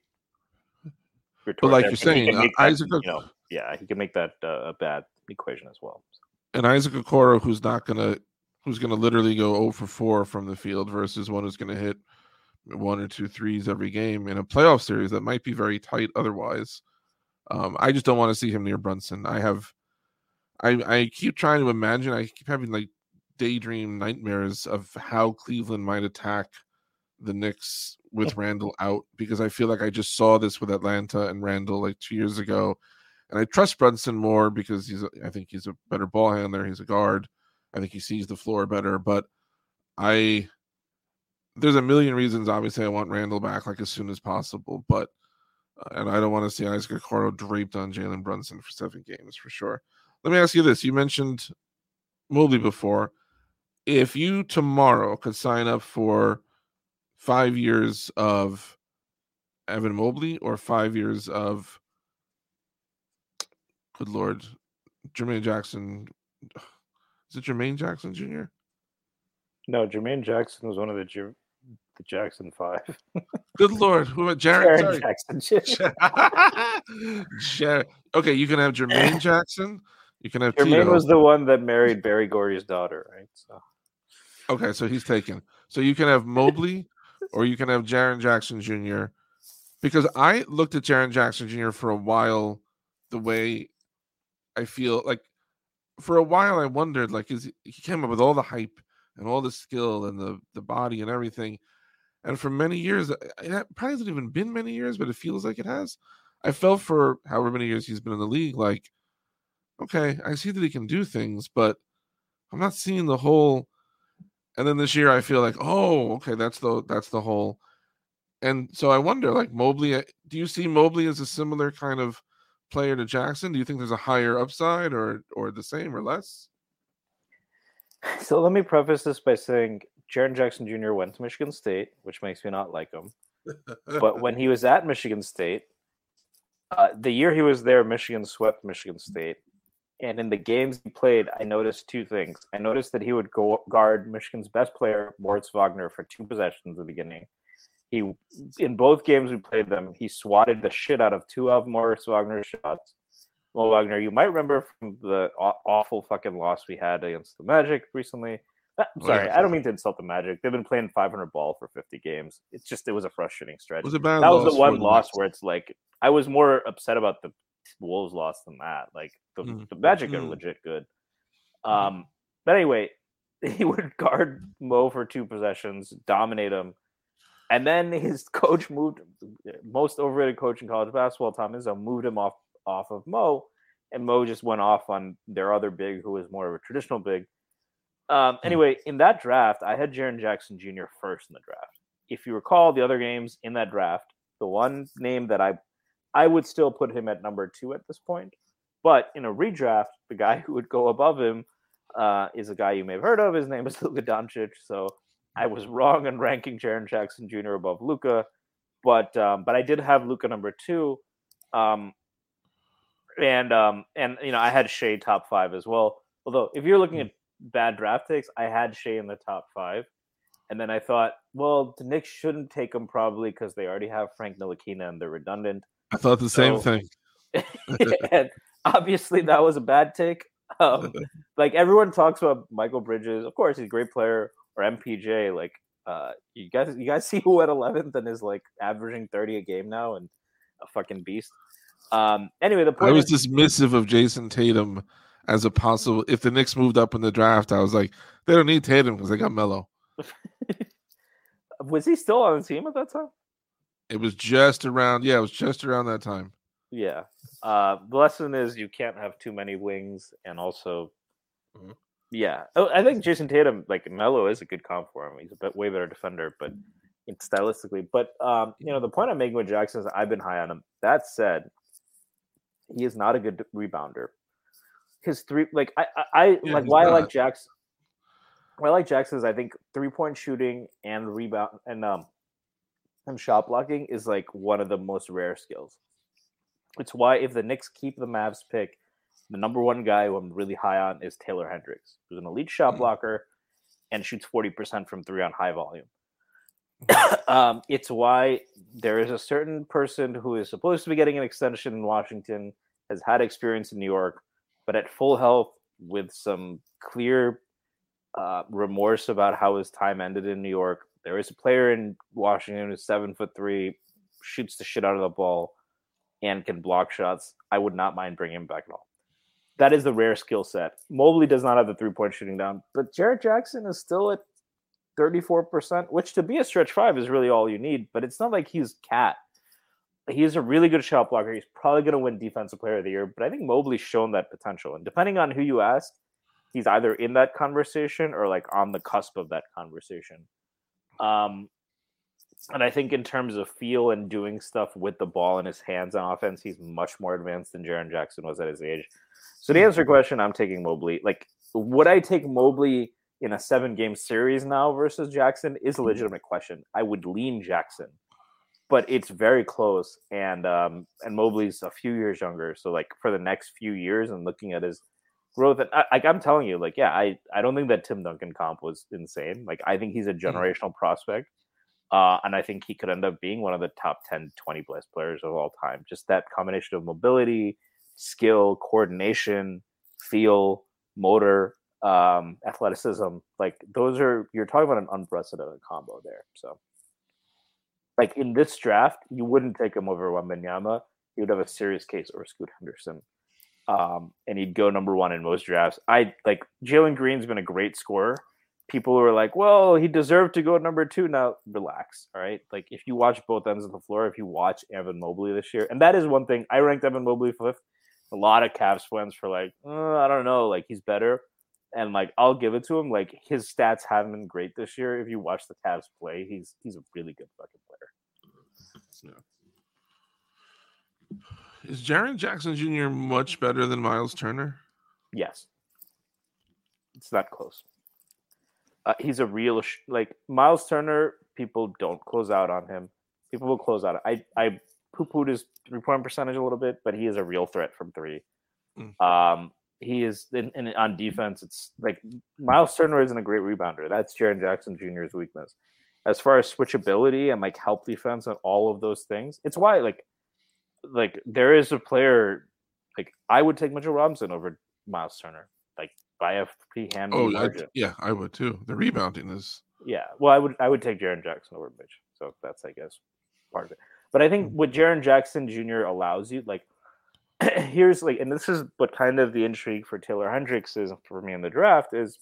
But like you're saying, uh, that, Isaac, you know, yeah, he can make that uh, a bad equation as well. And Isaac Okoro, who's not gonna, who's gonna literally go zero for four from the field, versus one who's gonna hit one or two threes every game in a playoff series that might be very tight otherwise. Um, I just don't want to see him near Brunson. I have, I, I keep trying to imagine, I keep having like daydream nightmares of how Cleveland might attack the Knicks with Randle out, because I feel like I just saw this with Atlanta and Randle like two years ago. And I trust Brunson more because he's, a, I think he's a better ball handler. He's a guard. I think he sees the floor better, but I, there's a million reasons. Obviously, I want Randle back like as soon as possible, but uh, and I don't want to see Isaac Okoro draped on Jalen Brunson for seven games for sure. Let me ask you this: you mentioned Mobley before. If you tomorrow could sign up for five years of Evan Mobley or five years of, good Lord, Jermaine Jackson, is it Jermaine Jackson Junior? No, Jermaine Jackson was one of the J- the Jackson Five. Good Lord, who about Jared? Jaren Jackson. Jared. Okay, you can have Jermaine Jackson. You can have Jermaine Tito. was the one that married Barry Gordy's daughter, right? So. Okay, so he's taken. So you can have Mobley, or you can have Jaren Jackson Junior Because I looked at Jaren Jackson Junior for a while the way I feel like for a while I wondered, like, is he, he came up with all the hype and all the skill and the the body and everything, and for many years, it probably hasn't even been many years, but it feels like it has. I felt for however many years he's been in the league, like, okay, I see that he can do things, but I'm not seeing the whole. And then this year, I feel like, oh, okay, that's the that's the whole. And so I wonder, like Mobley, do you see Mobley as a similar kind of player to Jackson? Do you think there's a higher upside, or or the same, or less? So let me preface this by saying Jaren Jackson Junior went to Michigan State, which makes me not like him. But when he was at Michigan State, uh, the year he was there, Michigan swept Michigan State. And in the games he played, I noticed two things. I noticed that he would go guard Michigan's best player, Moritz Wagner, for two possessions at the beginning. He, in both games we played them, he swatted the shit out of two of Moritz Wagner's shots. Well, Wagner, you might remember from the aw- awful fucking loss we had against the Magic recently. I'm sorry, I don't mean to insult the Magic. They've been playing five hundred ball for fifty games. It's just, it was a frustrating stretch. It was a bad that was loss the one for the loss Knicks. where it's like, I was more upset about the Wolves loss than that. Like, the, Mm. the Magic are Mm. legit good. Um, but anyway, he would guard Mo for two possessions, dominate him. And then his coach moved, most overrated coach in college basketball, Tom Izzo, moved him off, off of Mo. And Mo just went off on their other big, who was more of a traditional big. Um, anyway, in that draft, I had Jaren Jackson Junior first in the draft. If you recall the other games in that draft, the one name that I I would still put him at number two at this point. But in a redraft, the guy who would go above him uh, is a guy you may have heard of. His name is Luka Doncic. So I was wrong in ranking Jaren Jackson Junior above Luka. But um, but I did have Luka number two. Um, and, um, and you know, I had Shea top five as well. Although, if you're looking at bad draft takes, I had Shea in the top five. And then I thought, well, the Knicks shouldn't take him probably because they already have Frank Ntilikina and they're redundant. I thought the same So- thing. And obviously, that was a bad take. Um, like everyone talks about Michael Bridges. Of course, he's a great player. Or M P J. Like, uh, you guys, you guys see who at eleventh and is like averaging thirty a game now and a fucking beast. Um, anyway, the point I was is, dismissive of Jason Tatum as a possible. If the Knicks moved up in the draft, I was like, they don't need Tatum because they got Melo. was he still on the team at that time? It was just around, yeah, it was just around that time. Yeah. Uh, the lesson is you can't have too many wings, and also, Mhm. yeah, oh, I think Jason Tatum, like Melo, is a good comp for him. He's a bit way better defender, but it's stylistically. But um, you know, the point I'm making with Jackson is I've been high on him. That said, he is not a good rebounder. His three, like I, I, I Yeah, like he's why I not. like Jackson. Why I like Jackson is I think three point shooting and rebound and um and shot blocking is like one of the most rare skills. It's why if the Knicks keep the Mavs pick, the number one guy who I'm really high on is Taylor Hendricks, who's an elite shot Mm. blocker and shoots forty percent from three on high volume. um, it's why there is a certain person who is supposed to be getting an extension in Washington, has had experience in New York, but at full health with some clear uh, remorse about how his time ended in New York. There is a player in Washington who's seven foot three, shoots the shit out of the ball, and can block shots. I would not mind bringing him back at all. That is the rare skill set. Mobley does not have the three-point shooting down, but Jarrett Jackson is still at thirty-four percent, which to be a stretch five is really all you need, but it's not like he's cat. He's a really good shot blocker. He's probably going to win Defensive Player of the Year, but I think Mobley's shown that potential. And depending on who you ask, he's either in that conversation or like on the cusp of that conversation. Um, and I think in terms of feel and doing stuff with the ball in his hands on offense, he's much more advanced than Jaren Jackson was at his age. So to answer your question, I'm taking Mobley. Like, would I take Mobley in a seven-game series now versus Jackson is a legitimate question. I would lean Jackson, but it's very close. And um, and Mobley's a few years younger. So, like, for the next few years and looking at his growth, and I, like I'm telling you, like, yeah, I, I don't think that Tim Duncan comp was insane. Like, I think he's a generational mm. prospect. Uh, and I think he could end up being one of the top ten, twenty best players of all time. Just that combination of mobility, skill, coordination, feel, motor, um, athleticism. Like those are, you're talking about an unprecedented combo there. So like in this draft, you wouldn't take him over Wembanyama. he would have a serious case over Scoot Henderson. Um, and he'd go number one in most drafts. I like Jalen Green's been a great scorer. People were like, well, he deserved to go number two. Now, relax. All right. Like, if you watch both ends of the floor, if you watch Evan Mobley this year, and that is one thing, I ranked Evan Mobley fifth. A lot of Cavs fans for like, oh, I don't know, like, he's better. And like, I'll give it to him. Like, his stats haven't been great this year. If you watch the Cavs play, he's he's a really good fucking player. Yeah. Is Jaren Jackson Junior much better than Miles Turner? Yes. It's not close. Uh, he's a real, sh- like, Miles Turner, people don't close out on him. People will close out. I, I poo-pooed his three-point percentage a little bit, but he is a real threat from three. Mm. Um, he is, in, in, on defense, it's like, Miles Turner isn't a great rebounder. That's Jaren Jackson Junior's weakness. As far as switchability and, like, help defense and all of those things, it's why, like, like, there is a player, like, I would take Mitchell Robinson over Miles Turner, like, by a pretty handy oh, margin. I, yeah, I would too. The rebounding is... Yeah, well, I would I would take Jaren Jackson over Mitch, so that's, I guess, part of it. But I think what Jaren Jackson Junior allows you, like, here's, like, and this is what kind of the intrigue for Taylor Hendricks is for me in the draft, is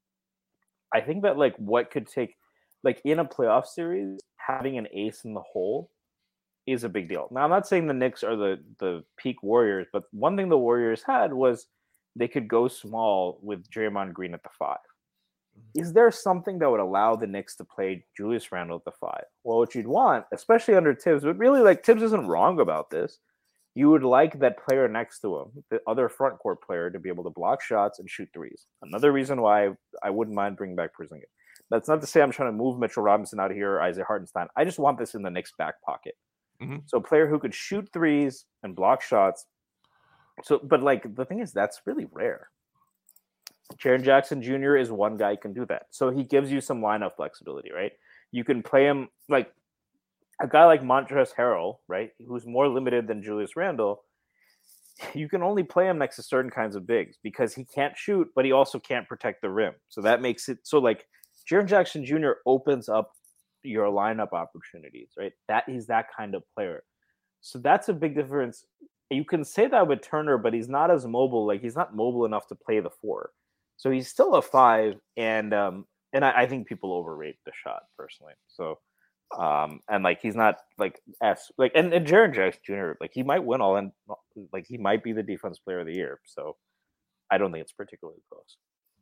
I think that, like, what could take, like, in a playoff series, having an ace in the hole is a big deal. Now, I'm not saying the Knicks are the, the peak Warriors, but one thing the Warriors had was they could go small with Draymond Green at the five. Is there something that would allow the Knicks to play Julius Randle at the five? Well, what you'd want, especially under Tibbs, but really, like, Tibbs isn't wrong about this. You would like that player next to him, the other front court player, to be able to block shots and shoot threes. Another reason why I wouldn't mind bringing back Porzingis. That's not to say I'm trying to move Mitchell Robinson out of here or Isaiah Hartenstein. I just want this in the Knicks' back pocket. Mm-hmm. So a player who could shoot threes and block shots. So, but, like, the thing is, that's really rare. Jaren Jackson Junior is one guy who can do that. So he gives you some lineup flexibility, right? You can play him like a guy like Montrezl Harrell, right? Who's more limited than Julius Randle. You can only play him next to certain kinds of bigs because he can't shoot, but he also can't protect the rim. So that makes it so, like, Jaren Jackson Junior opens up your lineup opportunities, right? That he's that kind of player. So that's a big difference. You can say that with Turner, but he's not as mobile. Like, he's not mobile enough to play the four. So he's still a five, and um, and I, I think people overrate the shot personally. So, um, and like he's not like S like and, and Jaren Jackson Junior like he might win all and like he might be the defense player of the year. So I don't think it's particularly close.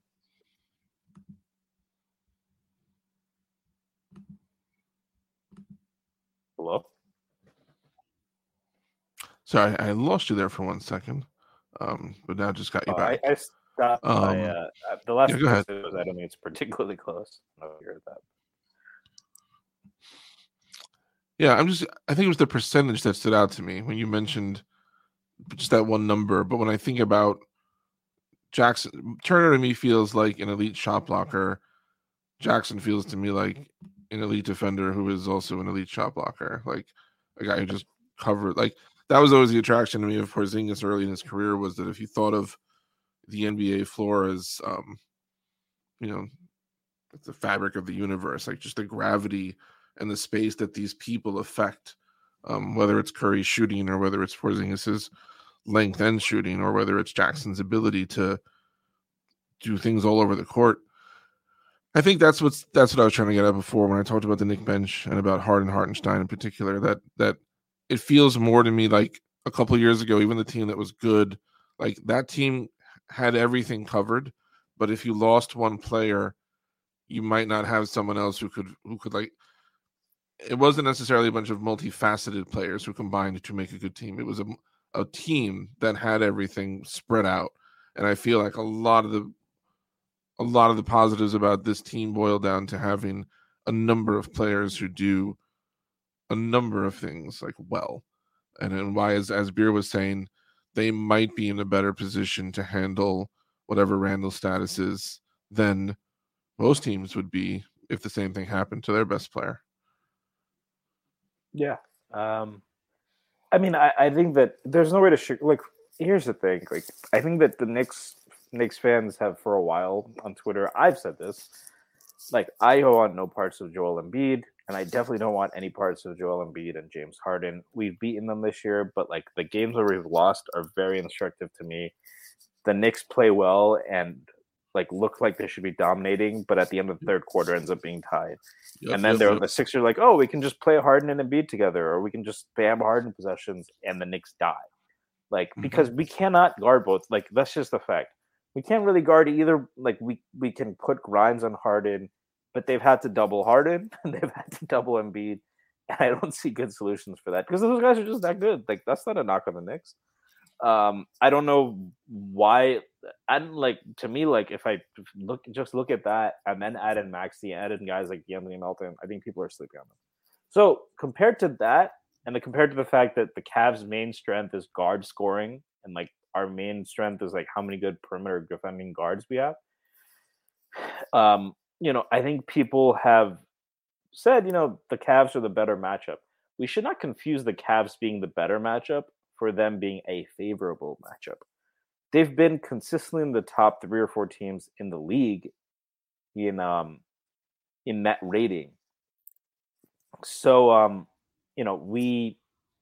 Hello. Sorry, I lost you there for one second, um, but now just got you oh, back. I, I stopped. Um, by, uh, the last yeah, go ahead. was I don't think it's particularly close. I don't know if you heard that. Yeah, I'm just. I think it was the percentage that stood out to me when you mentioned just that one number. But when I think about Jackson, Turner to me feels like an elite shot blocker. Jackson feels to me like an elite defender who is also an elite shot blocker, like a guy who just covered. Like that was always the attraction to me of Porzingis early in his career, was that if you thought of the N B A floor as, um, you know, the fabric of the universe, like just the gravity and the space that these people affect, um, whether it's Curry shooting or whether it's Porzingis's length and shooting or whether it's Jackson's ability to do things all over the court. I think that's what's that's what I was trying to get at before when I talked about the Knick bench and about Harden Hartenstein in particular. That that it feels more to me like a couple of years ago, even the team that was good, like that team had everything covered. But if you lost one player, you might not have someone else who could who could like. It wasn't necessarily a bunch of multifaceted players who combined to make a good team. It was a a team that had everything spread out, and I feel like a lot of the. A lot of the positives about this team boil down to having a number of players who do a number of things like well, and and why, as as Beer was saying, they might be in a better position to handle whatever Randall's status is than most teams would be if the same thing happened to their best player. Yeah, um, I mean, I, I think that there's no way to sh- like. Here's the thing, like I think that the Knicks. Knicks fans have for a while on Twitter. I've said this. Like, I want no parts of Joel Embiid. and I definitely don't want any parts of Joel Embiid and James Harden. We've beaten them this year, but like the games where we've lost are very instructive to me. The Knicks play well and like look like they should be dominating, but at the end of the third quarter ends up being tied. Yep, and then yep, they're yep. the Sixers like, oh, we can just play Harden and Embiid together, or we can just spam Harden possessions, and the Knicks die. Like mm-hmm. because we cannot guard both. Like that's just the fact. We can't really guard either. Like we we can put Grimes on Harden, but they've had to double Harden and they've had to double Embiid, and I don't see good solutions for that because those guys are just that good. Like that's not a knock on the Knicks. Um, I don't know why. And like to me, like if I look, just look at that, and then add in Maxey, add in guys like Anthony Melton, I think people are sleeping on them. So compared to that, and the, compared to the fact that the Cavs' main strength is guard scoring, and like our main strength is like how many good perimeter defending guards we have. Um, you know, I think people have said, you know, the Cavs are the better matchup. We should not confuse the Cavs being the better matchup for them being a favorable matchup. They've been consistently in the top three or four teams in the league in um in net rating. So um, you know, we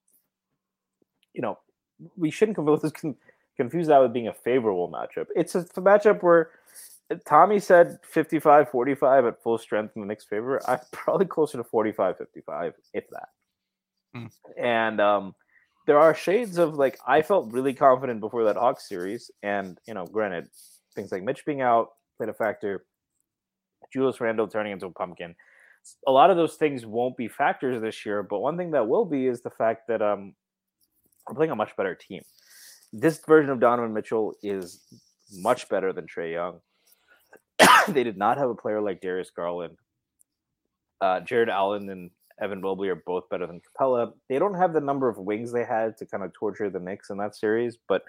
you know, we shouldn't confuse that with being a favorable matchup. It's a matchup where Tommy said fifty-five forty-five at full strength in the Knicks' favor. I'm probably closer to forty-five fifty-five, if that. Mm. And um there are shades of like I felt really confident before that Hawks series, and you know, granted, things like Mitch being out played a factor. Julius Randle turning into a pumpkin. A lot of those things won't be factors this year, but one thing that will be is the fact that um we're playing a much better team. This version of Donovan Mitchell is much better than Trae Young. They did not have a player like Darius Garland. Uh, Jared Allen and Evan Mobley are both better than Capella. They don't have the number of wings they had to kind of torture the Knicks in that series, but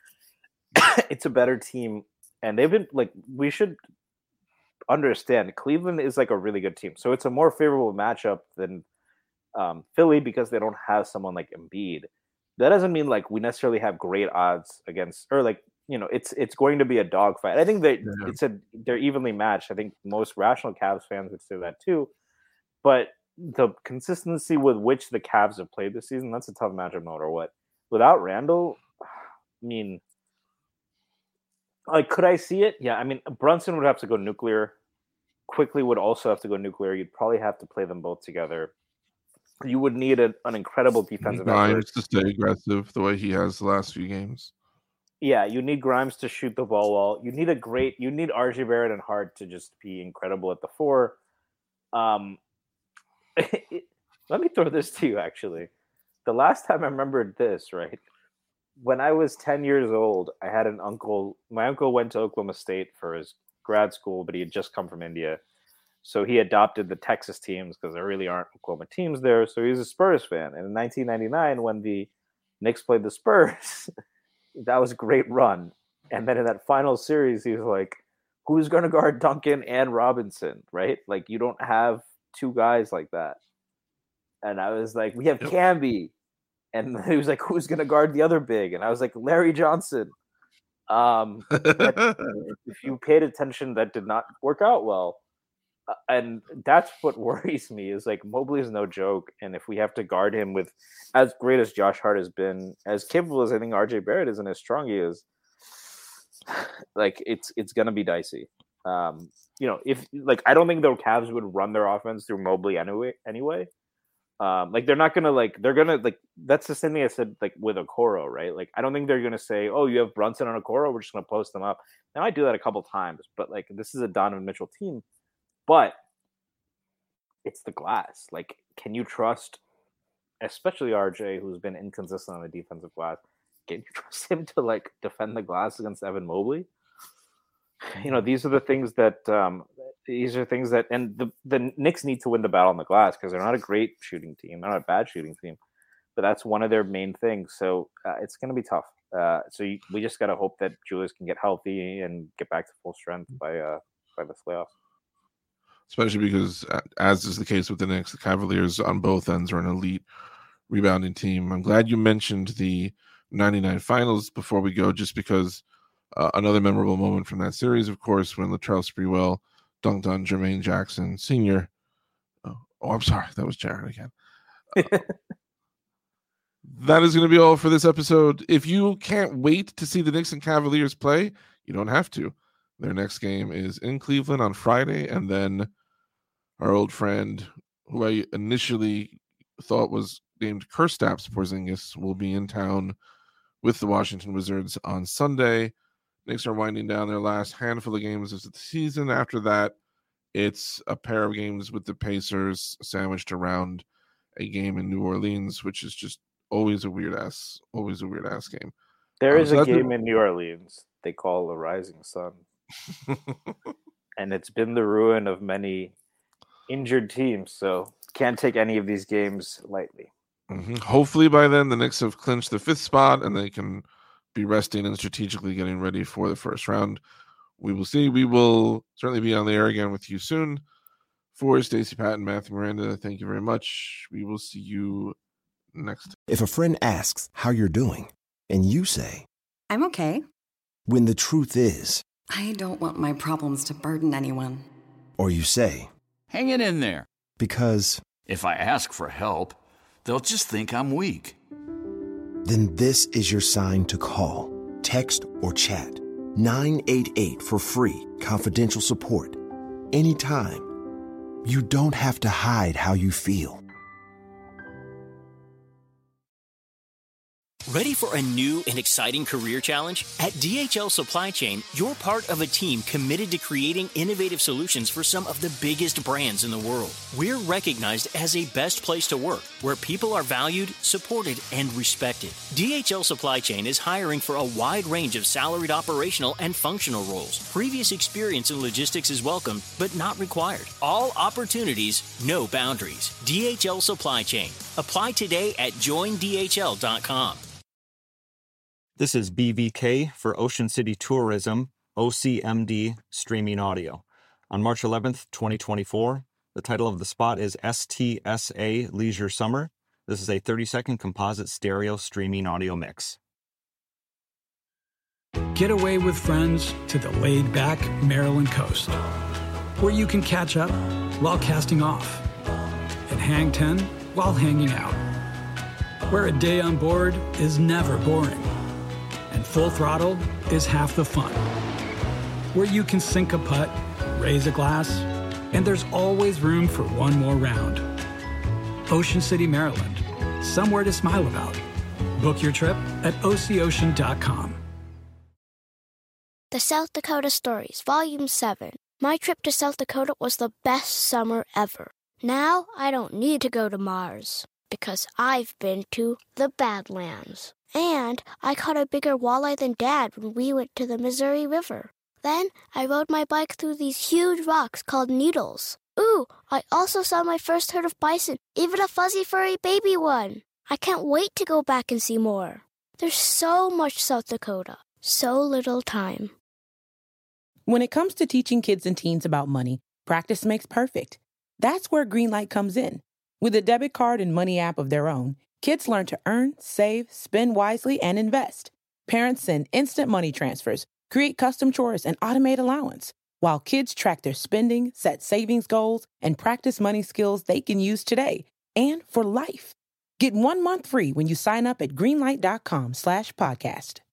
it's a better team. And they've been like, we should understand Cleveland is like a really good team. So it's a more favorable matchup than um, Philly because they don't have someone like Embiid. That doesn't mean like we necessarily have great odds against, or like, you know, it's it's going to be a dogfight. I think that yeah. it's a they're evenly matched. I think most rational Cavs fans would say that too. But the consistency with which the Cavs have played this season, that's a tough matchup no matter what. Without Randall, I mean, like, could I see it? Yeah, I mean, Brunson would have to go nuclear. Quickly would also have to go nuclear. You'd probably have to play them both together. You would need a, an incredible defensive Grimes effort. to stay aggressive the way he has the last few games. Yeah, you need Grimes to shoot the ball well. You need a great, you need R J Barrett and Hart to just be incredible at the four. Um, let me throw this to you, actually. The last time I remembered this, right? When I was ten years old, I had an uncle. My uncle went to Oklahoma State for his grad school, but he had just come from India. So he adopted the Texas teams because there really aren't Oklahoma teams there. So he's a Spurs fan. And in nineteen ninety-nine, when the Knicks played the Spurs, that was a great run. And then in that final series, he was like, who's going to guard Duncan and Robinson, right? Like, you don't have two guys like that. And I was like, we have yep. Camby. And he was like, who's going to guard the other big? And I was like, Larry Johnson. Um, if you paid attention, that did not work out well. Uh, and that's what worries me is like Mobley is no joke. And if we have to guard him with as great as Josh Hart has been, as capable as I think R J Barrett is and as strong he is, like it's it's going to be dicey. Um, you know, if like I don't think the Cavs would run their offense through Mobley anyway. Anyway, um, like they're not gonna like they're gonna like that's the same thing I said like with Okoro, right? Like I don't think they're gonna say, oh, you have Brunson on Okoro, we're just gonna post them up. Now I do that a couple times, but like this is a Donovan Mitchell team, but it's the glass. Like, can you trust, especially R J, who's been inconsistent on the defensive glass? Can you trust him to like defend the glass against Evan Mobley? You know, these are the things that um, these are things that, and the, the Knicks need to win the battle on the glass because they're not a great shooting team, they're not a bad shooting team, but that's one of their main things. So uh, it's going to be tough. Uh, so you, we just got to hope that Julius can get healthy and get back to full strength by uh, by this playoffs. Especially because, as is the case with the Knicks, the Cavaliers on both ends are an elite rebounding team. I'm glad you mentioned the ninety-nine finals before we go, just because uh, another memorable moment from that series, of course, when Latrell Sprewell dunked on Jermaine Jackson Senior Uh, Oh, I'm sorry. That was Jared again. Uh, that is going to be all for this episode. If you can't wait to see the Knicks and Cavaliers play, you don't have to. Their next game is in Cleveland on Friday, and then our old friend, who I initially thought was named Kristaps Porzingis, will be in town with the Washington Wizards on Sunday. Knicks are winding down their last handful of games of the season. After that, it's a pair of games with the Pacers sandwiched around a game in New Orleans, which is just always a weird ass, always a weird ass game. There um, is so a game the... in New Orleans they call the Rising Sun. And it's been the ruin of many injured teams, so can't take any of these games lightly. Mm-hmm. Hopefully by then the Knicks have clinched the fifth spot and they can be resting and strategically getting ready for the first round. We will see. We will certainly be on the air again with you soon. For Stacey Patton, Matthew Miranda, thank you very much. We will see you next time. If a friend asks how you're doing, and you say, I'm okay. When the truth is, I don't want my problems to burden anyone. Or you say, Hang it in there. Because if I ask for help, they'll just think I'm weak. Then this is your sign to call, text, or chat nine eight eight for free, confidential support. Anytime. You don't have to hide how you feel. Ready for a new and exciting career challenge? At D H L Supply Chain, you're part of a team committed to creating innovative solutions for some of the biggest brands in the world. We're recognized as a best place to work, where people are valued, supported, and respected. D H L Supply Chain is hiring for a wide range of salaried operational and functional roles. Previous experience in logistics is welcome, but not required. All opportunities, no boundaries. D H L Supply Chain. Apply today at join D H L dot com. This is B V K for Ocean City Tourism, O C M D Streaming Audio. On March eleventh, twenty twenty-four, the title of the spot is S T S A Leisure Summer. This is a thirty-second composite stereo streaming audio mix. Get away with friends to the laid-back Maryland coast, where you can catch up while casting off and hang ten while hanging out, where a day on board is never boring and full throttle is half the fun, where you can sink a putt, raise a glass, and there's always room for one more round. Ocean City, Maryland, somewhere to smile about. Book your trip at O C ocean dot com. The South Dakota Stories, Volume seven. My trip to South Dakota was the best summer ever. Now I don't need to go to Mars, because I've been to the Badlands. And I caught a bigger walleye than Dad when we went to the Missouri River. Then I rode my bike through these huge rocks called needles. Ooh, I also saw my first herd of bison, even a fuzzy furry baby one. I can't wait to go back and see more. There's so much South Dakota, so little time. When it comes to teaching kids and teens about money, practice makes perfect. That's where Greenlight comes in. With a debit card and money app of their own, kids learn to earn, save, spend wisely, and invest. Parents send instant money transfers, create custom chores, and automate allowance, while kids track their spending, set savings goals, and practice money skills they can use today and for life. Get one month free when you sign up at greenlight dot com slash podcast.